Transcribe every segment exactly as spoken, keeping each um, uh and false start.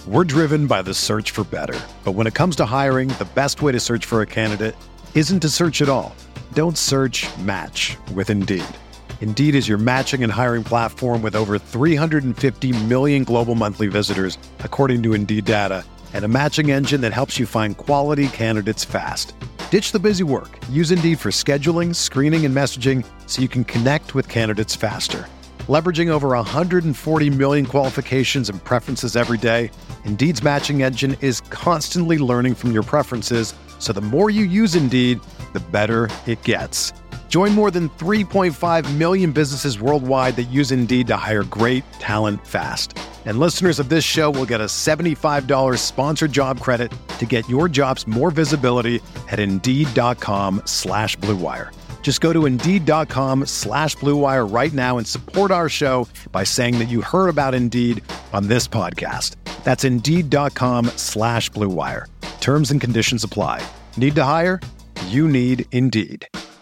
We're driven by the search for better. But when it comes to hiring, the best way to search for a candidate isn't to search at all. Don't search, match with Indeed. Indeed is your matching and hiring platform with over three hundred fifty million global monthly visitors, according to Indeed data, and a matching engine that helps you find quality candidates fast. Ditch the busy work. Use Indeed for scheduling, screening, and messaging so you can connect with candidates faster. Leveraging over one hundred forty million qualifications and preferences every day, Indeed's matching engine is constantly learning from your preferences, so the more you use Indeed, the better it gets. Join more than three point five million businesses worldwide that use Indeed to hire great talent fast. And listeners of this show will get a seventy-five dollars sponsored job credit to get your jobs more visibility at Indeed.com slash Blue Wire. Just go to Indeed.com slash Blue Wire right now and support our show by saying that you heard about Indeed on this podcast. That's Indeed.com slash Blue Wire. Terms and conditions apply. Need to hire? You need Indeed.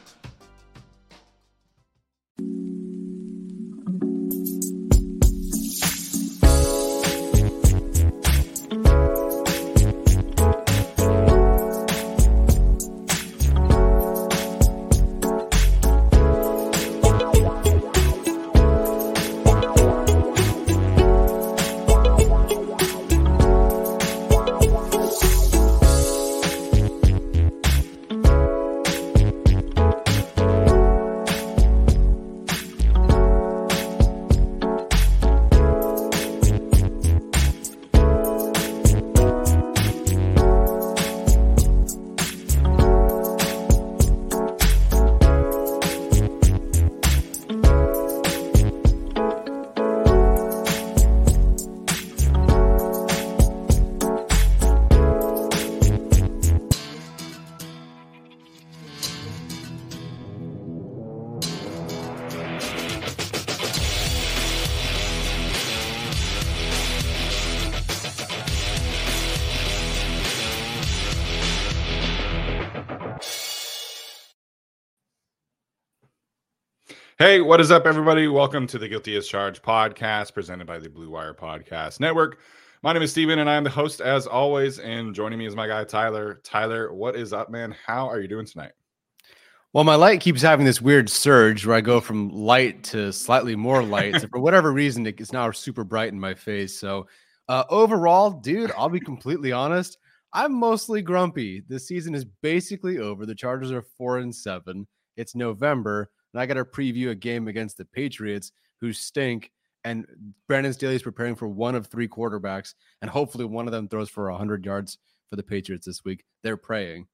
Hey, what is up, everybody? Welcome to the Guilty as Charged podcast presented by the Blue Wire Podcast Network. My name is Steven, and I am the host as always, and joining me is my guy, Tyler. Tyler, what is up, man? How are you doing tonight? Well, my light keeps having this weird surge where I go from light to slightly more light. So for whatever reason, it's now super bright in my face. So uh, overall, dude, I'll be completely honest. I'm mostly grumpy. This season is basically over. The Chargers are four and seven. It's November. And I got to preview a game against the Patriots who stink. And Brandon Staley is preparing for one of three quarterbacks. And hopefully one of them throws for one hundred yards for the Patriots this week. They're praying.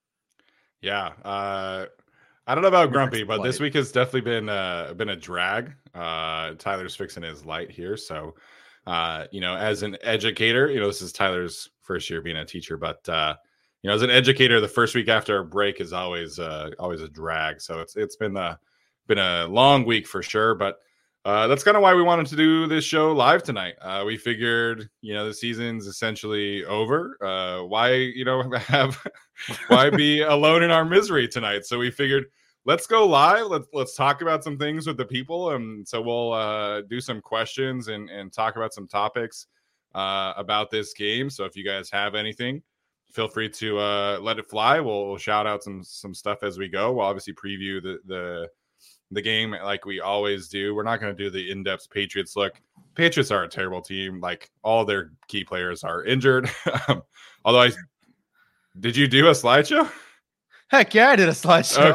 Yeah. Uh, I don't know about grumpy, but this week has definitely been, uh, been a drag. Uh, Tyler's fixing his light here. So, uh, you know, as an educator, you know, this is Tyler's first year being a teacher, but, uh, you know, as an educator, the first week after a break is always, uh, always a drag. So it's, it's been a, been a long week for sure, but uh, that's kind of why we wanted to do this show live tonight. Uh, we figured, you know, the season's essentially over. Uh, why, you know, have why be alone in our misery tonight? So we figured let's go live. Let's let's talk about some things with the people, and so we'll uh, do some questions and and talk about some topics uh, about this game. So if you guys have anything, feel free to uh, let it fly. We'll, we'll shout out some some stuff as we go. We'll obviously preview the the the game like we always do. We're not going to do the in-depth Patriots look. Patriots are a terrible team. Like, all their key players are injured. Although I did you do a slideshow? Heck yeah, I did a slideshow.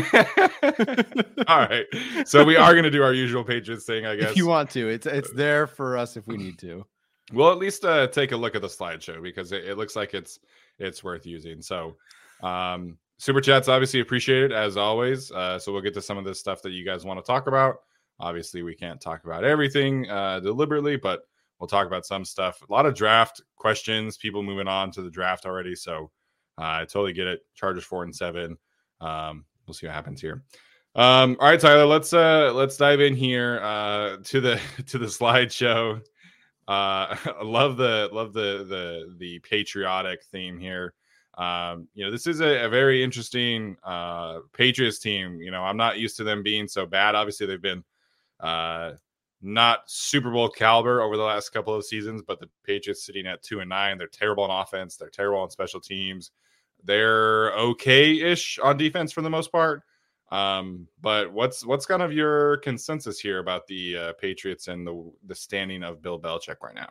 Okay. All right. So we are going to do our usual Patriots thing, I guess. If you want to. It's it's there for us if we need to. We'll at least uh, take a look at the slideshow because it, it looks like it's it's worth using. So um Super chats obviously appreciated as always. Uh, so we'll get to some of this stuff that you guys want to talk about. Obviously, we can't talk about everything uh, deliberately, but we'll talk about some stuff. A lot of draft questions, people moving on to the draft already. So uh, I totally get it. Chargers four and seven. Um, we'll see what happens here. Um, all right, Tyler, let's uh, let's dive in here uh, to the to the slideshow. Uh, I love the love the the the patriotic theme here. Um, you know, this is a, a very interesting uh, Patriots team. You know, I'm not used to them being so bad. Obviously, they've been uh, not Super Bowl caliber over the last couple of seasons, but the Patriots sitting at two and nine. They're terrible on offense. They're terrible on special teams. They're okay-ish on defense for the most part. Um, but what's what's kind of your consensus here about the uh, Patriots and the the standing of Bill Belichick right now?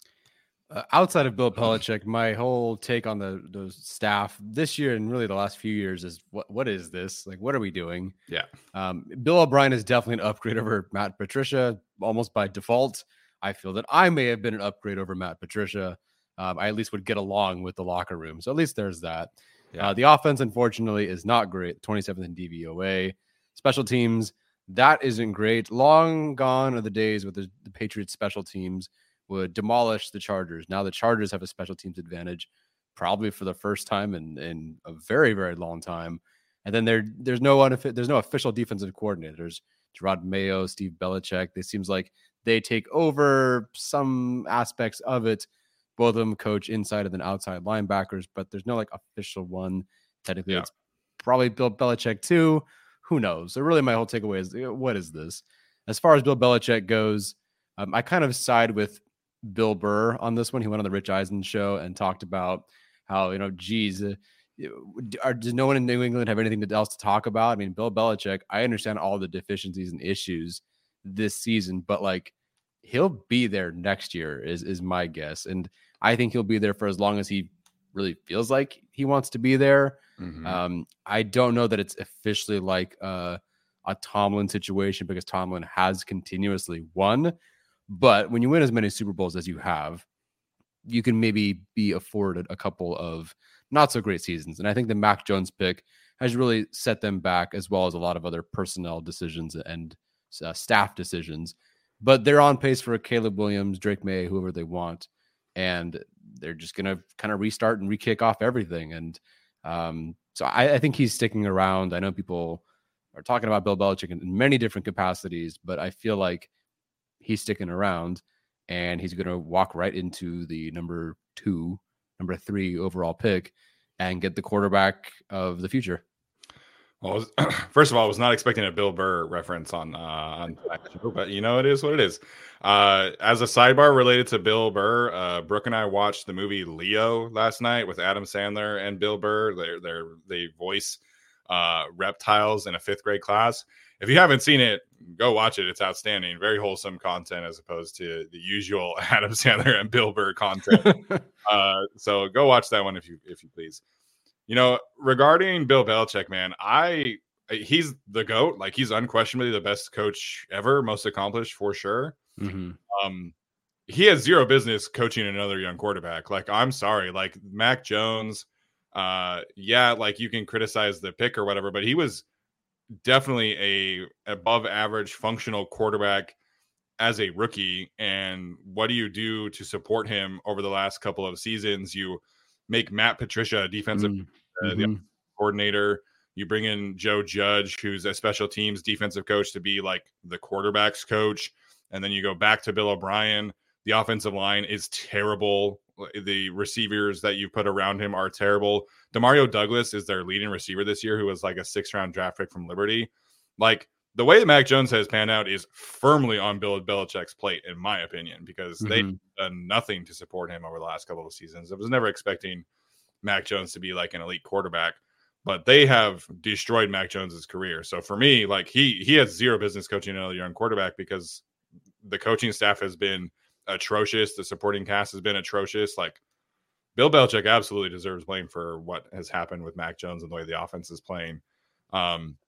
Uh, outside of Bill Belichick, my whole take on the the staff this year and really the last few years is what what is this? Like, what are we doing? Yeah. Um, Bill O'Brien is definitely an upgrade over Matt Patricia, almost by default. I feel that I may have been an upgrade over Matt Patricia. Um, I at least would get along with the locker room. So at least there's that. Yeah. Uh, the offense, unfortunately, is not great. twenty-seventh in D V O A. Special teams, that isn't great. Long gone are the days with the, the Patriots special teams would demolish the Chargers. Now the Chargers have a special teams advantage, probably for the first time in, in a very, very long time. And then there, there's no unoffi- there's no official defensive coordinators. Gerard Mayo, Steve Belichick. It seems like they take over some aspects of it. Both of them coach inside and then outside linebackers, but there's no like official one. Technically, yeah. It's probably Bill Belichick too. Who knows? So really, my whole takeaway is, what is this? As far as Bill Belichick goes, um, I kind of side with Bill Burr on this one. He went on the Rich Eisen show and talked about how, you know, geez, uh, are, does no one in New England have anything else to talk about? I mean, Bill Belichick, I understand all the deficiencies and issues this season, but like, he'll be there next year is, is my guess. And I think he'll be there for as long as he really feels like he wants to be there. Mm-hmm. Um, I don't know that it's officially like a, a Tomlin situation because Tomlin has continuously won. But when you win as many Super Bowls as you have, you can maybe be afforded a couple of not so great seasons. And I think the Mac Jones pick has really set them back, as well as a lot of other personnel decisions and uh, staff decisions. But they're on pace for a Caleb Williams, Drake May, whoever they want. And they're just going to kind of restart and re-kick off everything. And um, so I, I think he's sticking around. I know people are talking about Bill Belichick in, in many different capacities, but I feel like he's sticking around and he's going to walk right into the number two, number three overall pick and get the quarterback of the future. Well, first of all, I was not expecting a Bill Burr reference on uh, on show, but you know, it is what it is. Uh, as a sidebar related to Bill Burr, uh, Brooke and I watched the movie Leo last night with Adam Sandler and Bill Burr. They're, they're, they voice uh, reptiles in a fifth grade class. If you haven't seen it, go watch it. It's outstanding. Very wholesome content as opposed to the usual Adam Sandler and Bill Burr content. uh, so go watch that one if you if you please. You know, regarding Bill Belichick, man, I he's the GOAT. Like, he's unquestionably the best coach ever, most accomplished for sure. Mm-hmm. Um, he has zero business coaching another young quarterback. Like, I'm sorry, like Mac Jones. Uh, yeah, like you can criticize the pick or whatever, but he was definitely a above average functional quarterback as a rookie. And what do you do to support him over the last couple of seasons? You make Matt Patricia a defensive mm-hmm. uh, the coordinator. You bring in Joe Judge, who's a special teams defensive coach, to be like the quarterback's coach. And then you go back to Bill O'Brien. The offensive line is terrible. The receivers that you put around him are terrible. Demario Douglas is their leading receiver this year, who was like a six round draft pick from Liberty. Like, the way that Mac Jones has panned out is firmly on Bill Belichick's plate, in my opinion, because mm-hmm. they've done nothing to support him over the last couple of seasons. I was never expecting Mac Jones to be like an elite quarterback, but they have destroyed Mac Jones's career. So for me, like he he has zero business coaching another young quarterback because the coaching staff has been atrocious. The supporting cast has been atrocious. Like, Bill Belichick absolutely deserves blame for what has happened with Mac Jones and the way the offense is playing. Um,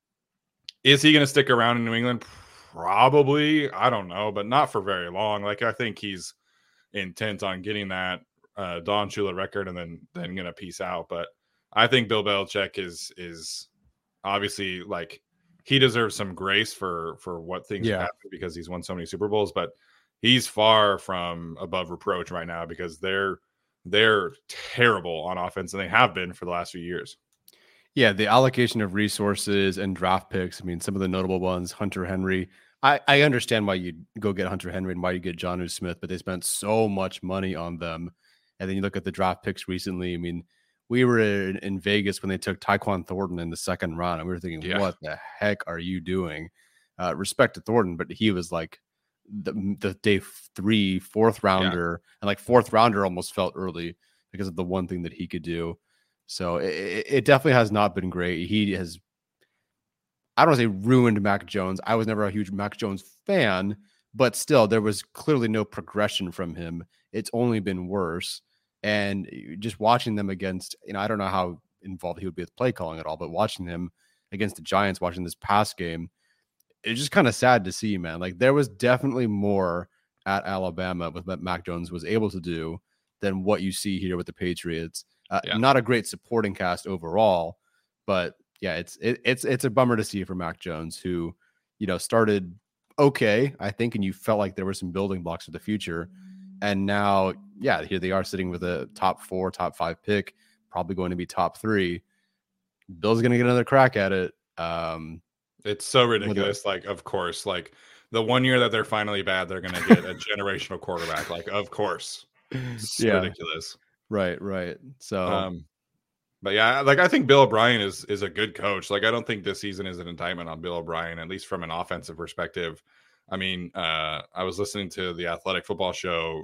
Is he going to stick around in New England? Probably. I don't know, but not for very long. Like, I think he's intent on getting that uh, Don Shula record and then then going to peace out. But I think Bill Belichick is is obviously, like, he deserves some grace for for what things yeah. happen because he's won so many Super Bowls. But he's far from above reproach right now because they're they're terrible on offense, and they have been for the last few years. Yeah, the allocation of resources and draft picks. I mean, some of the notable ones, Hunter Henry. I, I understand why you go get Hunter Henry and why you get Jonnu Smith, but they spent so much money on them. And then you look at the draft picks recently. I mean, we were in, in Vegas when they took Tyquan Thornton in the second round, and we were thinking, yeah. what the heck are you doing? Uh, respect to Thornton, but he was like the, the day three, fourth rounder, yeah. and like fourth rounder almost felt early because of the one thing that he could do. So it, it definitely has not been great. He has, I don't want to say ruined Mac Jones. I was never a huge Mac Jones fan, but still there was clearly no progression from him. It's only been worse. And just watching them against, you know, I don't know how involved he would be with play calling at all, but watching him against the Giants, watching this pass game, it's just kind of sad to see, man. Like there was definitely more at Alabama with what Mac Jones was able to do than what you see here with the Patriots. Uh, yeah. Not a great supporting cast overall, but yeah, it's it, it's it's a bummer to see for Mac Jones, who, you know, started okay, I think, and you felt like there were some building blocks for the future, and now, yeah, here they are sitting with a top four, top five pick, probably going to be top three. Bill's going to get another crack at it. Um, it's so ridiculous. Like, of course, like the one year that they're finally bad, they're going to get a generational quarterback. Like, of course, it's yeah. ridiculous. Right, right. So, um, but yeah, like I think Bill O'Brien is is a good coach. Like, I don't think this season is an indictment on Bill O'Brien, at least from an offensive perspective. I mean, uh, I was listening to the Athletic Football Show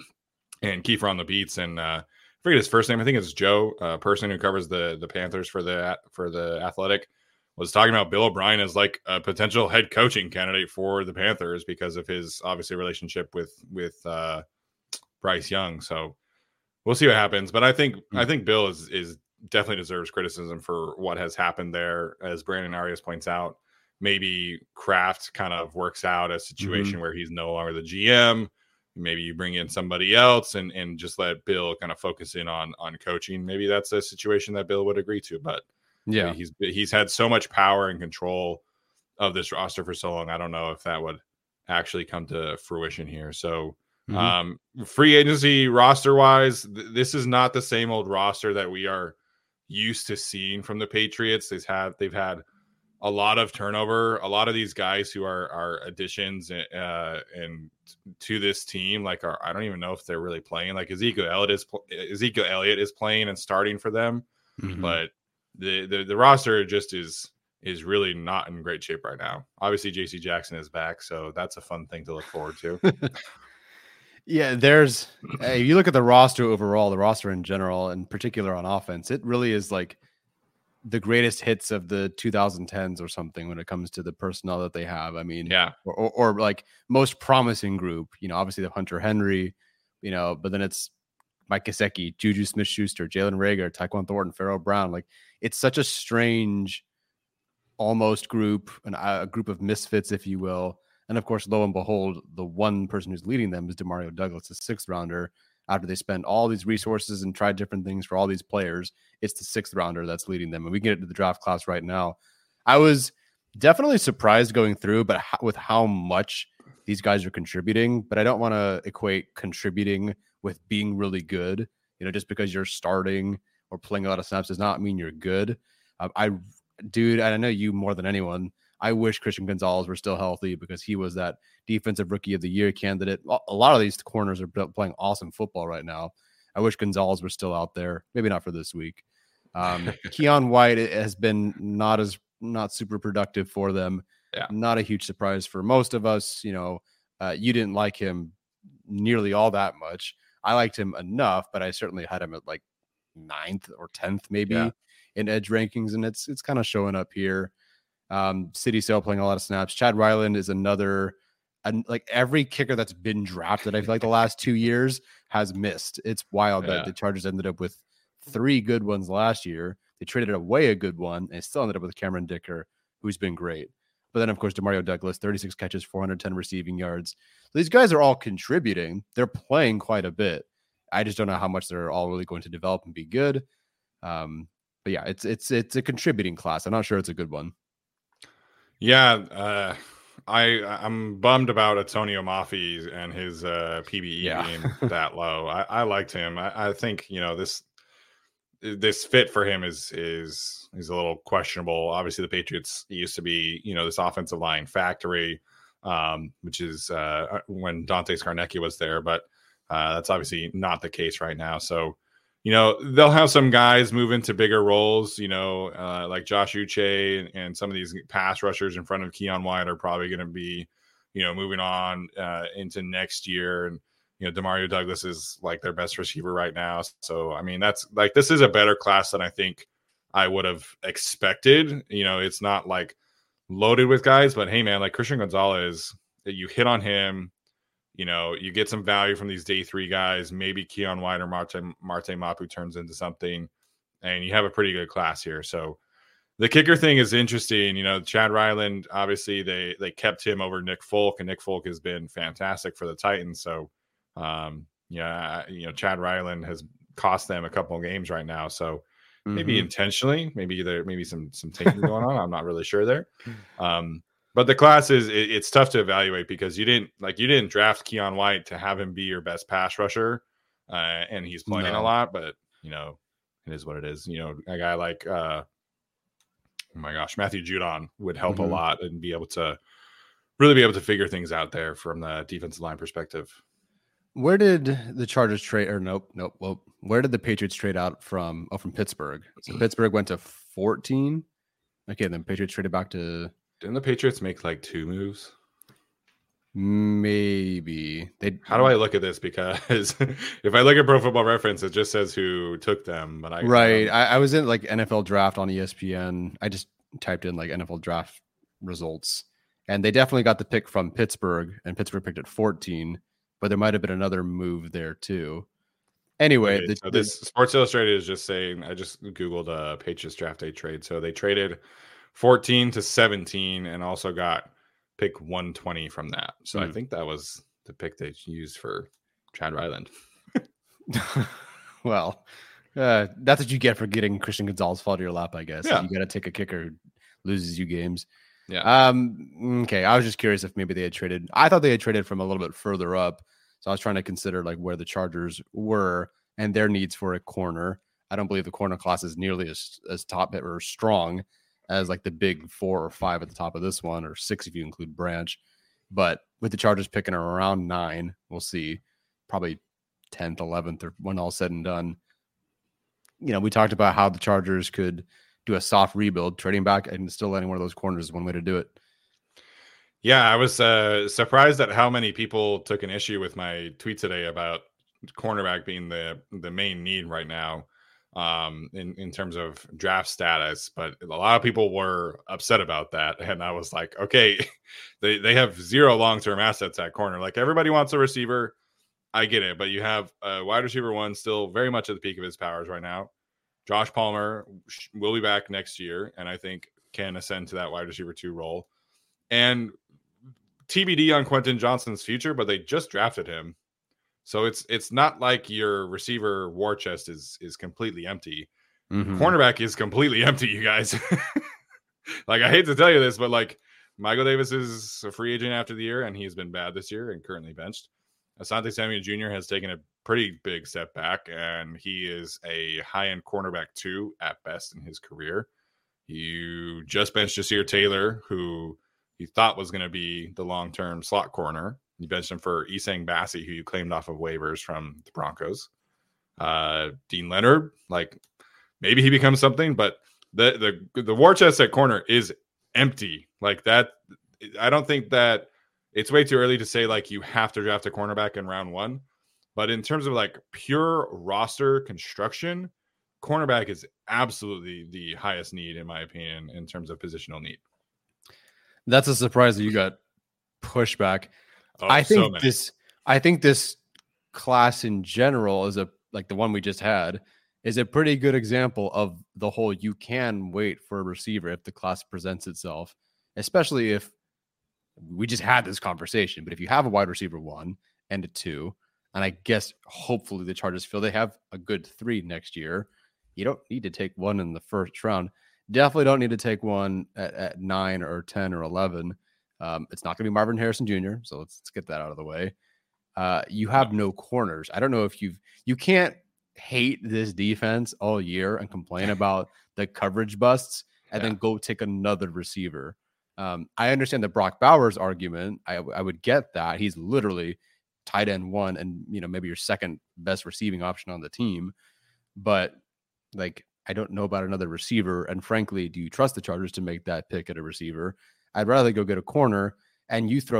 and Kiefer on the Beats, and uh, I forget his first name. I think it's Joe, a person who covers the the Panthers for the for the Athletic, was talking about Bill O'Brien as like a potential head coaching candidate for the Panthers because of his obviously relationship with with uh, Bryce Young. So we'll see what happens. But I think mm-hmm. I think Bill is is definitely deserves criticism for what has happened there, as Brandon Arias points out. Maybe Kraft kind of works out a situation mm-hmm. where he's no longer the G M. Maybe you bring in somebody else and, and just let Bill kind of focus in on on coaching. Maybe that's a situation that Bill would agree to. But yeah, I mean, he's he's had so much power and control of this roster for so long. I don't know if that would actually come to fruition here. So mm-hmm. um, free agency roster wise, th- this is not the same old roster that we are used to seeing from the Patriots. They've had they've had a lot of turnover. A lot of these guys who are are additions uh, and to this team, like are, I don't even know if they're really playing. Like Ezekiel Elliott is Ezekiel Elliott is playing and starting for them, mm-hmm. but the, the the roster just is is really not in great shape right now. Obviously, J C Jackson is back, so that's a fun thing to look forward to. Yeah, there's hey, you look at the roster overall, the roster in general, in particular on offense, it really is like the greatest hits of the twenty tens or something when it comes to the personnel that they have. I mean, yeah, or, or, or like most promising group, you know, obviously the Hunter Henry, you know, but then it's Mike Gesicki, Juju Smith-Schuster, Jalen Reagor, Tyquan Thornton, Pharaoh Brown. Like it's such a strange, almost group, an, a group of misfits, if you will. And of course, lo and behold, the one person who's leading them is Demario Douglas, a sixth rounder. After they spend all these resources and try different things for all these players, it's the sixth rounder that's leading them. And we get into the draft class right now. I was definitely surprised going through, but how, with how much these guys are contributing. But I don't want to equate contributing with being really good. You know, just because you're starting or playing a lot of snaps does not mean you're good. Um, I, dude, I know you more than anyone. I wish Christian Gonzalez were still healthy because he was that defensive rookie of the year candidate. A lot of these corners are playing awesome football right now. I wish Gonzalez were still out there. Maybe not for this week. Um, Keon White has been not as not super productive for them. Yeah. Not a huge surprise for most of us. You know, uh, you didn't like him nearly all that much. I liked him enough, but I certainly had him at like ninth or tenth maybe yeah. in edge rankings, and it's it's kind of showing up here. Um, City Sale playing a lot of snaps. Chad Ryland is another, and like every kicker that's been drafted, I feel like the last two years has missed. It's wild yeah. that the Chargers ended up with three good ones last year. They traded away a good one and still ended up with Cameron Dicker, who's been great. But then, of course, Demario Douglas, thirty-six catches, four hundred ten receiving yards. So these guys are all contributing. They're playing quite a bit. I just don't know how much they're all really going to develop and be good. Um, but yeah, it's it's it's a contributing class. I'm not sure it's a good one. Yeah, uh, I I'm bummed about Antonio Mafi and his uh, P B E yeah. being that low. I, I liked him. I, I think you know this this fit for him is is is a little questionable. Obviously, the Patriots used to be you know this offensive line factory, um, which is uh, when Dante Scarnecchia was there, but uh, that's obviously not the case right now. So. You know, they'll have some guys move into bigger roles, you know, uh, like Josh Uche and, and some of these pass rushers in front of Keon White are probably going to be, you know, moving on uh, into next year. And, you know, Demario Douglas is like their best receiver right now. So, I mean, that's like, this is a better class than I think I would have expected. You know, it's not like loaded with guys, but hey, man, like Christian Gonzalez, that you hit on him, you know, you get some value from these day three guys, maybe Keon White or Marte, Marte Mapu turns into something, and you have a pretty good class here. So the kicker thing is interesting. You know, Chad Ryland, obviously they they kept him over Nick Folk, and Nick Folk has been fantastic for the Titans. So, um, yeah, you know, Chad Ryland has cost them a couple of games right now. So maybe mm-hmm. intentionally, maybe there, maybe some some taking going on. I'm not really sure there. Um, but the class is it, it's tough to evaluate because you didn't like you didn't draft Keon White to have him be your best pass rusher, uh, and he's playing no. a lot. But you know, it is what it is. You know, a guy like. Uh, Oh my gosh, Matthew Judon would help mm-hmm. a lot and be able to really be able to figure things out there from the defensive line perspective. Where did the Chargers trade? Or nope, nope. Well, where did the Patriots trade out from? Oh, from Pittsburgh. So Pittsburgh went to fourteen. Okay, then Patriots traded back to. Didn't the Patriots make like two moves? Maybe they. How do I look at this? Because if I look at Pro Football Reference, it just says who took them. But I right, I, I was in like N F L Draft on E S P N. I just typed in like N F L Draft results, and they definitely got the pick from Pittsburgh, and Pittsburgh picked at fourteen. But there might have been another move there too. Anyway, okay, the, so this the, Sports Illustrated is just saying. I just googled uh, Patriots draft day trade. So they traded fourteen to seventeen, and also got pick one twenty from that. So mm. I think that was the pick they used for Chad Ryland. Well, uh, that's what you get for getting Christian Gonzalez fall to your lap, I guess. Yeah. You got to take a kicker who loses you games. Yeah. Um. Okay. I was just curious if maybe they had traded. I thought they had traded from a little bit further up. So I was trying to consider like where the Chargers were and their needs for a corner. I don't believe the corner class is nearly as, as top or strong as like the big four or five at the top of this one, or six if you include Branch. But with the Chargers picking around nine, we'll see, probably tenth, eleventh, or when all said and done. You know, we talked about how the Chargers could do a soft rebuild, trading back and still letting one of those corners is one way to do it. Yeah, I was uh, surprised at how many people took an issue with my tweet today about cornerback being the the main need right now. Um, in, in terms of draft status, but a lot of people were upset about that. And I was like, okay, they, they have zero long-term assets at corner. Like everybody wants a receiver. I get it, but you have a wide receiver one still very much at the peak of his powers right now. Josh Palmer will be back next year, and I think can ascend to that wide receiver two role. And T B D on Quentin Johnston's future, but they just drafted him. So it's it's not like your receiver war chest is is completely empty. Mm-hmm. Cornerback is completely empty, you guys. Like, I hate to tell you this, but like Michael Davis is a free agent after the year, and he's been bad this year and currently benched. Asante Samuel Junior has taken a pretty big step back, and he is a high-end cornerback two at best in his career. You just benched Jasir Taylor, who you thought was going to be the long-term slot corner. You benched him for Isang Bassi, who you claimed off of waivers from the Broncos. Uh, Dean Leonard, like maybe he becomes something, but the the the war chest at corner is empty. Like that, I don't think that it's way too early to say like you have to draft a cornerback in round one. But in terms of like pure roster construction, cornerback is absolutely the highest need, in my opinion, in terms of positional need. That's a surprise that you got pushback. Oh, I think so this I think this class in general is a like the one we just had is a pretty good example of the whole you can wait for a receiver if the class presents itself, especially if we just had this conversation. But if you have a wide receiver one and a two, and I guess hopefully the Chargers feel they have a good three next year, you don't need to take one in the first round. Definitely don't need to take one at, at nine or ten or eleven. Um, it's not going to be Marvin Harrison Junior So let's, let's get that out of the way. Uh, you have no corners. I don't know if you've, you can't hate this defense all year and complain about the coverage busts and yeah. then go take another receiver. Um, I understand the Brock Bowers argument. I, I would get that. He's literally tight end one and, you know, maybe your second best receiving option on the team. But like, I don't know about another receiver. And frankly, do you trust the Chargers to make that pick at a receiver? I'd rather go get a corner and you throw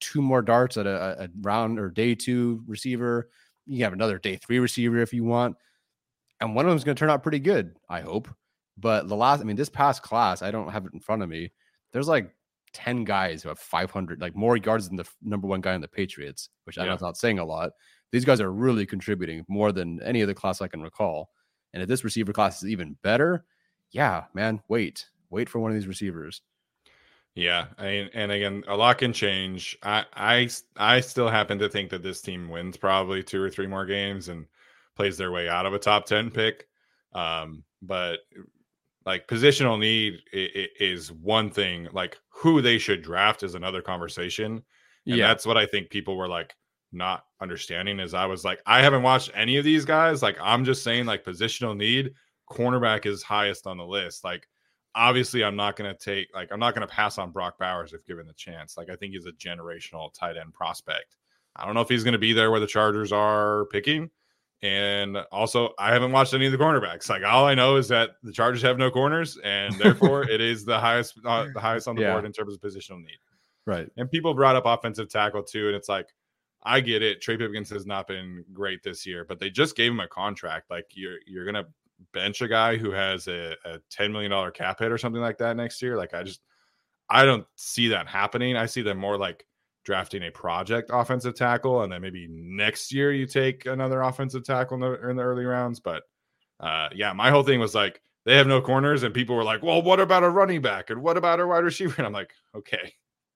two more darts at a, a round or day two receiver. You can have another day three receiver if you want. And one of them is going to turn out pretty good, I hope. But the last, I mean, this past class, I don't have it in front of me. There's like ten guys who have five hundred, like more yards than the number one guy in the Patriots, which I know it's not saying a lot. These guys are really contributing more than any other class I can recall. And if this receiver class is even better, yeah, man, wait, wait for one of these receivers. Yeah, I, and again, a lot can change. I, I, I still happen to think that this team wins probably two or three more games and plays their way out of a top ten pick. Um, but like positional need is one thing. Like who they should draft is another conversation. And yeah. that's what I think people were like not understanding is I was like, I haven't watched any of these guys. Like I'm just saying like positional need, cornerback is highest on the list. Like obviously I'm not going to take, like, I'm not going to pass on Brock Bowers if given the chance. Like I think he's a generational tight end prospect. I don't know if he's going to be there where the Chargers are picking. And also, I haven't watched any of the cornerbacks. Like all I know is that the Chargers have no corners, and therefore it is the highest, uh, the highest on the yeah. board in terms of positional need. Right. And people brought up offensive tackle too, and it's like, I get it. Trey Pipkins has not been great this year, but they just gave him a contract. Like you're you're gonna bench a guy who has a, a ten million dollars cap hit or something like that next year. Like I just, I don't see that happening. I see them more like drafting a project offensive tackle, and then maybe next year you take another offensive tackle in the, in the early rounds. But uh, yeah, my whole thing was like, they have no corners, and people were like, well, what about a running back? And what about a wide receiver? And I'm like, okay,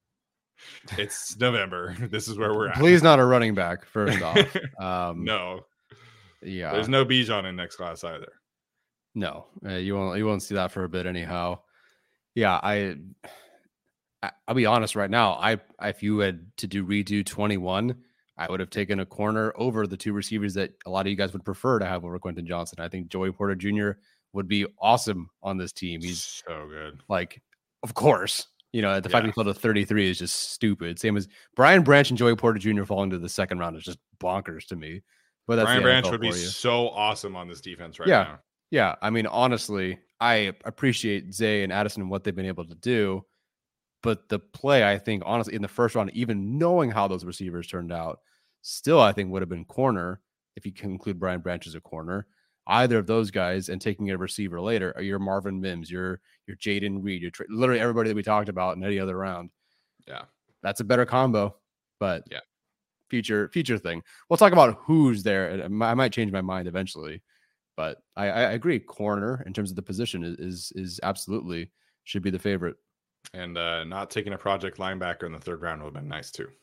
it's November. This is where we're at. Please not a running back, first off. Um, no. Yeah. There's no Bijan in next class either. No, uh, you won't, you won't see that for a bit anyhow. Yeah, I... I'll be honest right now. I, if you had to do redo twenty-one, I would have taken a corner over the two receivers that a lot of you guys would prefer to have over Quentin Johnson. I think Joey Porter Junior would be awesome on this team. He's so good. Like, of course, you know, the yeah. fact he fell to thirty-three is just stupid. Same as Brian Branch and Joey Porter Junior falling to the second round is just bonkers to me. But that's Brian Branch would be so awesome on this defense right yeah. now. Yeah. I mean, honestly, I appreciate Zay and Addison and what they've been able to do. But the play, I think, honestly, in the first round, even knowing how those receivers turned out, still, I think would have been corner if you can include Brian Branch as a corner. Either of those guys and taking a receiver later, or your Marvin Mims, your your Jaden Reed, your tra- literally everybody that we talked about in any other round. Yeah, that's a better combo. But yeah, future future thing. We'll talk about who's there. I might change my mind eventually, but I, I agree. Corner in terms of the position is is, is absolutely should be the favorite. And uh, not taking a project linebacker in the third round would have been nice too.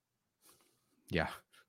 Yeah.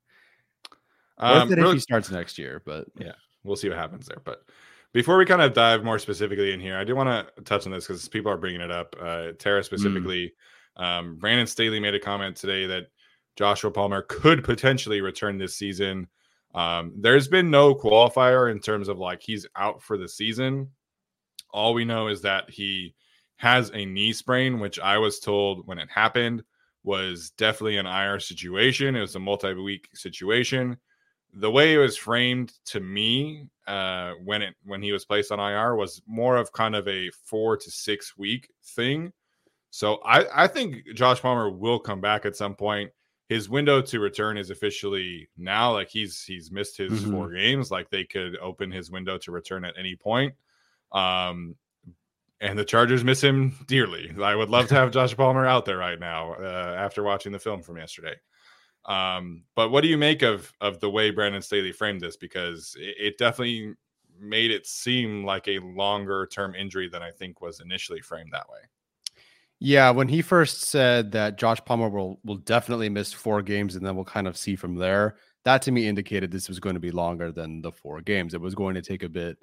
Um, Worth it really, if he starts next year, but yeah, we'll see what happens there. But before we kind of dive more specifically in here, I do want to touch on this because people are bringing it up. Uh, Tara specifically, mm. um, Brandon Staley made a comment today that Joshua Palmer could potentially return this season. Um, there's been no qualifier in terms of like he's out for the season. All we know is that he has a knee sprain, which I was told when it happened was definitely an I R situation. It was a multi-week situation. The way it was framed to me uh, when it when he was placed on I R was more of kind of a four to six week thing. So I, I think Josh Palmer will come back at some point. His window to return is officially now. Like he's he's missed his mm-hmm. four games. Like they could open his window to return at any point. Um, And the Chargers miss him dearly. I would love to have Josh Palmer out there right now uh, after watching the film from yesterday. Um, but what do you make of of the way Brandon Staley framed this? Because it, it definitely made it seem like a longer term injury than I think was initially framed that way. Yeah, when he first said that Josh Palmer will will definitely miss four games and then we'll kind of see from there, that to me indicated this was going to be longer than the four games. It was going to take a bit.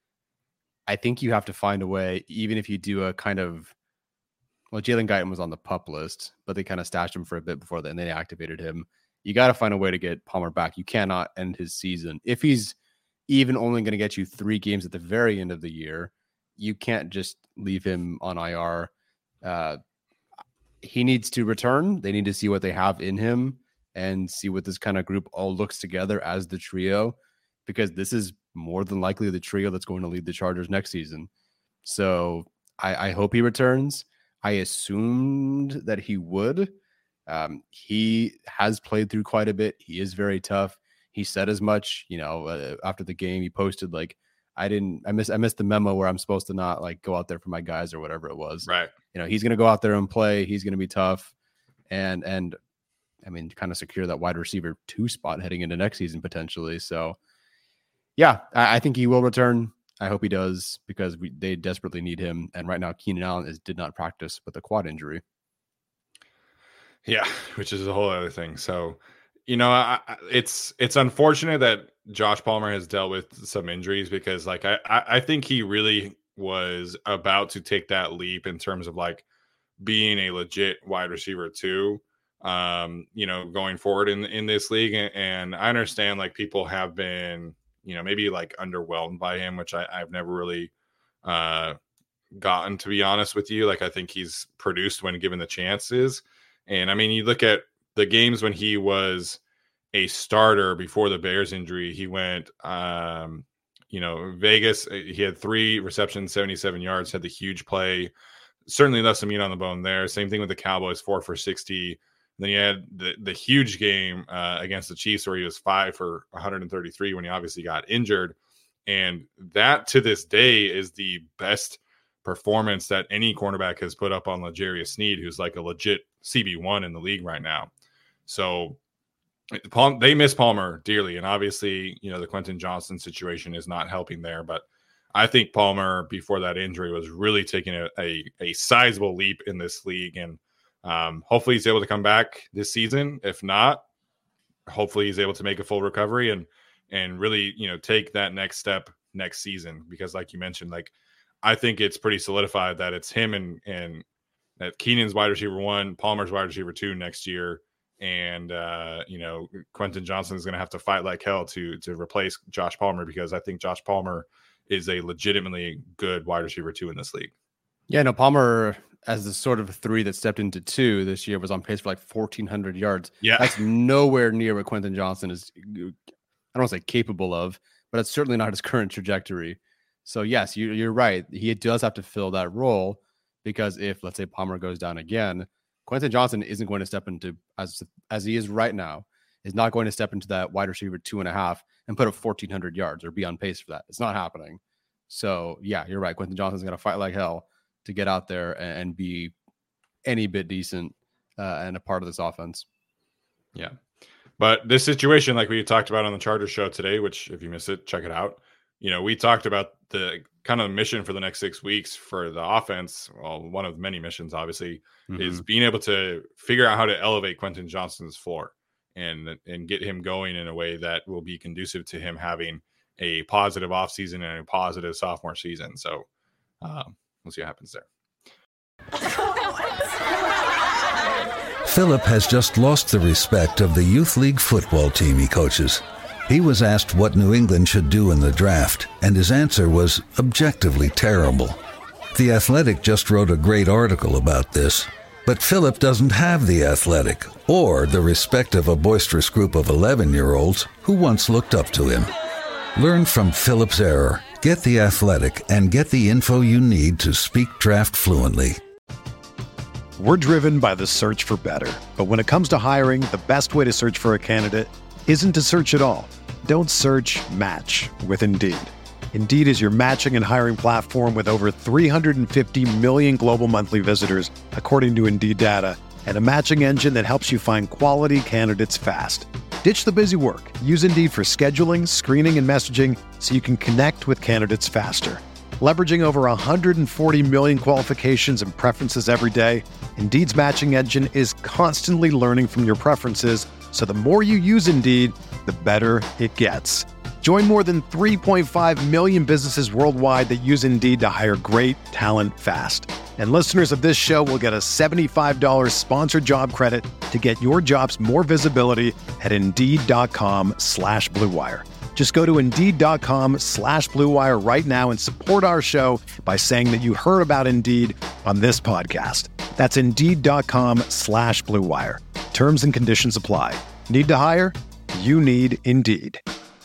I think you have to find a way, even if you do a kind of, well, Jalen Guyton was on the PUP list, but they kind of stashed him for a bit before then. They activated him. You got to find a way to get Palmer back. You cannot end his season. If he's even only going to get you three games at the very end of the year, you can't just leave him on I R. Uh, he needs to return. They need to see what they have in him and see what this kind of group all looks together as the trio, because this is more than likely the trio that's going to lead the Chargers next season. So I, I hope he returns. I assumed that he would, Um, he has played through quite a bit. He is very tough. He said as much, you know, uh, after the game. He posted like, I didn't, I missed, I missed the memo where I'm supposed to not like go out there for my guys or whatever it was. Right. You know, he's going to go out there and play. He's going to be tough. And, and I mean, kind of secure that wide receiver two spot heading into next season potentially. So yeah, I, I think he will return. I hope he does because we, they desperately need him. And right now, Keenan Allen is did not practice with a quad injury. Yeah, which is a whole other thing. So, you know, I, it's it's unfortunate that Josh Palmer has dealt with some injuries because, like, I I think he really was about to take that leap in terms of like being a legit wide receiver too. Um, you know, going forward in in this league, and, and I understand like people have been, you know, maybe like underwhelmed by him, which I, I've never really uh, gotten, to be honest with you. Like, I think he's produced when given the chances. And I mean, you look at the games when he was a starter before the Bears injury, he went, um, you know, Vegas, he had three receptions, seventy-seven yards, had the huge play, certainly left some meat on the bone there. Same thing with the Cowboys, four for sixty. Then he had the, the huge game uh, against the Chiefs where he was five for one hundred thirty-three when he obviously got injured. And that to this day is the best performance that any cornerback has put up on L'Jarius Sneed, who's like a legit C B one in the league right now. So Palm, they miss Palmer dearly. And obviously, you know, the Quentin Johnston situation is not helping there. But I think Palmer, before that injury, was really taking a, a, a sizable leap in this league. And um, hopefully he's able to come back this season. If not, hopefully he's able to make a full recovery and and really, you know, take that next step next season. Because like you mentioned, like, I think it's pretty solidified that it's him and and that Keenan's wide receiver one, Palmer's wide receiver two next year. And, uh, you know, Quentin Johnston is going to have to fight like hell to to replace Josh Palmer, because I think Josh Palmer is a legitimately good wide receiver two in this league. Yeah, no, Palmer, as the sort of three that stepped into two this year, was on pace for like fourteen hundred yards. Yeah. That's nowhere near what Quentin Johnston is, I don't want to say capable of, but it's certainly not his current trajectory. So, yes, you, you're right. He does have to fill that role, because if, let's say, Palmer goes down again, Quentin Johnston isn't going to step into, as as he is right now, is not going to step into that wide receiver two and a half and put up fourteen hundred yards or be on pace for that. It's not happening. So, yeah, you're right. Quentin Johnston's going to fight like hell to get out there and, and be any bit decent uh, and a part of this offense. Yeah. But this situation, like we talked about on the Chargers show today, which if you missed it, check it out. You know, we talked about the kind of mission for the next six weeks for the offense. Well, one of many missions, obviously, mm-hmm. is being able to figure out how to elevate Quentin Johnston's floor and, and get him going in a way that will be conducive to him having a positive offseason and a positive sophomore season. So um, we'll see what happens there. Philip has just lost the respect of the youth league football team he coaches. He was asked what New England should do in the draft, and his answer was objectively terrible. The Athletic just wrote a great article about this, but Philip doesn't have the Athletic or the respect of a boisterous group of eleven-year-olds who once looked up to him. Learn from Philip's error, get the Athletic, and get the info you need to speak draft fluently. We're driven by the search for better, but when it comes to hiring, the best way to search for a candidate isn't to search at all. Don't search, match with Indeed. Indeed is your matching and hiring platform with over three hundred fifty million global monthly visitors, according to Indeed data, and a matching engine that helps you find quality candidates fast. Ditch the busy work. Use Indeed for scheduling, screening, and messaging so you can connect with candidates faster. Leveraging over one hundred forty million qualifications and preferences every day, Indeed's matching engine is constantly learning from your preferences, so the more you use Indeed, the better it gets. Join more than three point five million businesses worldwide that use Indeed to hire great talent fast. And listeners of this show will get a seventy-five dollars sponsored job credit to get your jobs more visibility at Indeed.com slash Blue Wire. Just go to Indeed.com slash Blue Wire right now and support our show by saying that you heard about Indeed on this podcast. That's Indeed.com slash Blue Wire. Terms and conditions apply. Need to hire? You need Indeed.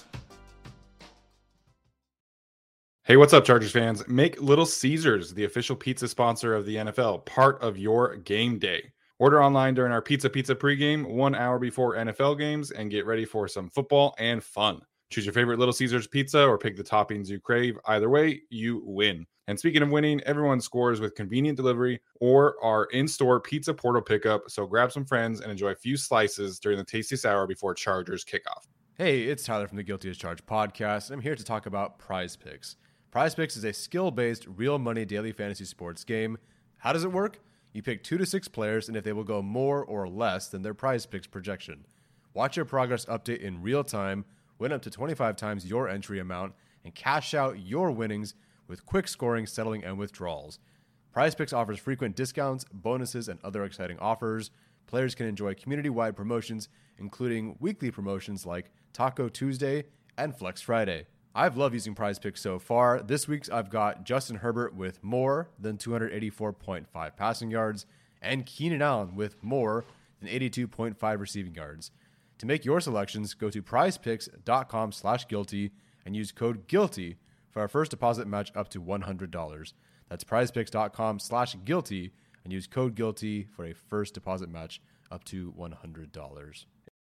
Hey, what's up, Chargers fans? Make Little Caesars the official pizza sponsor of the N F L part of your game day. Order online during our Pizza Pizza pregame one hour before N F L games and get ready for some football and fun. Choose your favorite Little Caesars pizza or pick the toppings you crave. Either way, you win. And speaking of winning, everyone scores with convenient delivery or our in-store pizza portal pickup. So grab some friends and enjoy a few slices during the tastiest hour before Chargers kickoff. Hey, it's Tyler from the Guilty as Charged podcast, and I'm here to talk about Prize Picks. Prize Picks is a skill-based, real money daily fantasy sports game. How does it work? You pick two to six players, and if they will go more or less than their Prize Picks projection. Watch your progress update in real time, win up to twenty-five times your entry amount, and cash out your winnings with quick scoring, settling, and withdrawals. Prize Picks offers frequent discounts, bonuses, and other exciting offers. Players can enjoy community-wide promotions, including weekly promotions like Taco Tuesday and Flex Friday. I've loved using Prize Picks so far. This week's I've got Justin Herbert with more than two eighty-four point five passing yards and Keenan Allen with more than eighty-two point five receiving yards. To make your selections, go to prizepicks.com slash guilty and use code GUILTY for our first deposit match up to one hundred dollars. That's prizepicks.com slash guilty and use code GUILTY for a first deposit match up to one hundred dollars.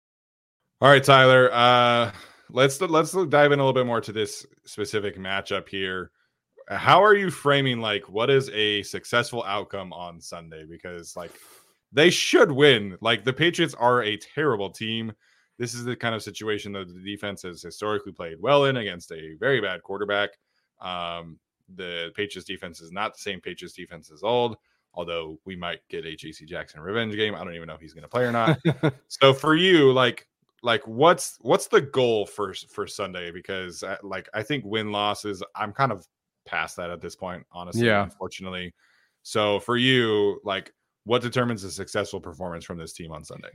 All right, Tyler, uh, let's let's dive in a little bit more to this specific matchup here. How are you framing, like, what is a successful outcome on Sunday? Because, like, they should win. Like, the Patriots are a terrible team. This is the kind of situation that the defense has historically played well in against a very bad quarterback. Um, the Patriots defense is not the same Patriots defense as old, although we might get a J C Jackson revenge game. I don't even know if he's going to play or not. So for you, like, like what's what's the goal for for Sunday? Because uh, like I think win losses, I'm kind of past that at this point, honestly. Yeah. Unfortunately. So for you, like, what determines a successful performance from this team on Sunday?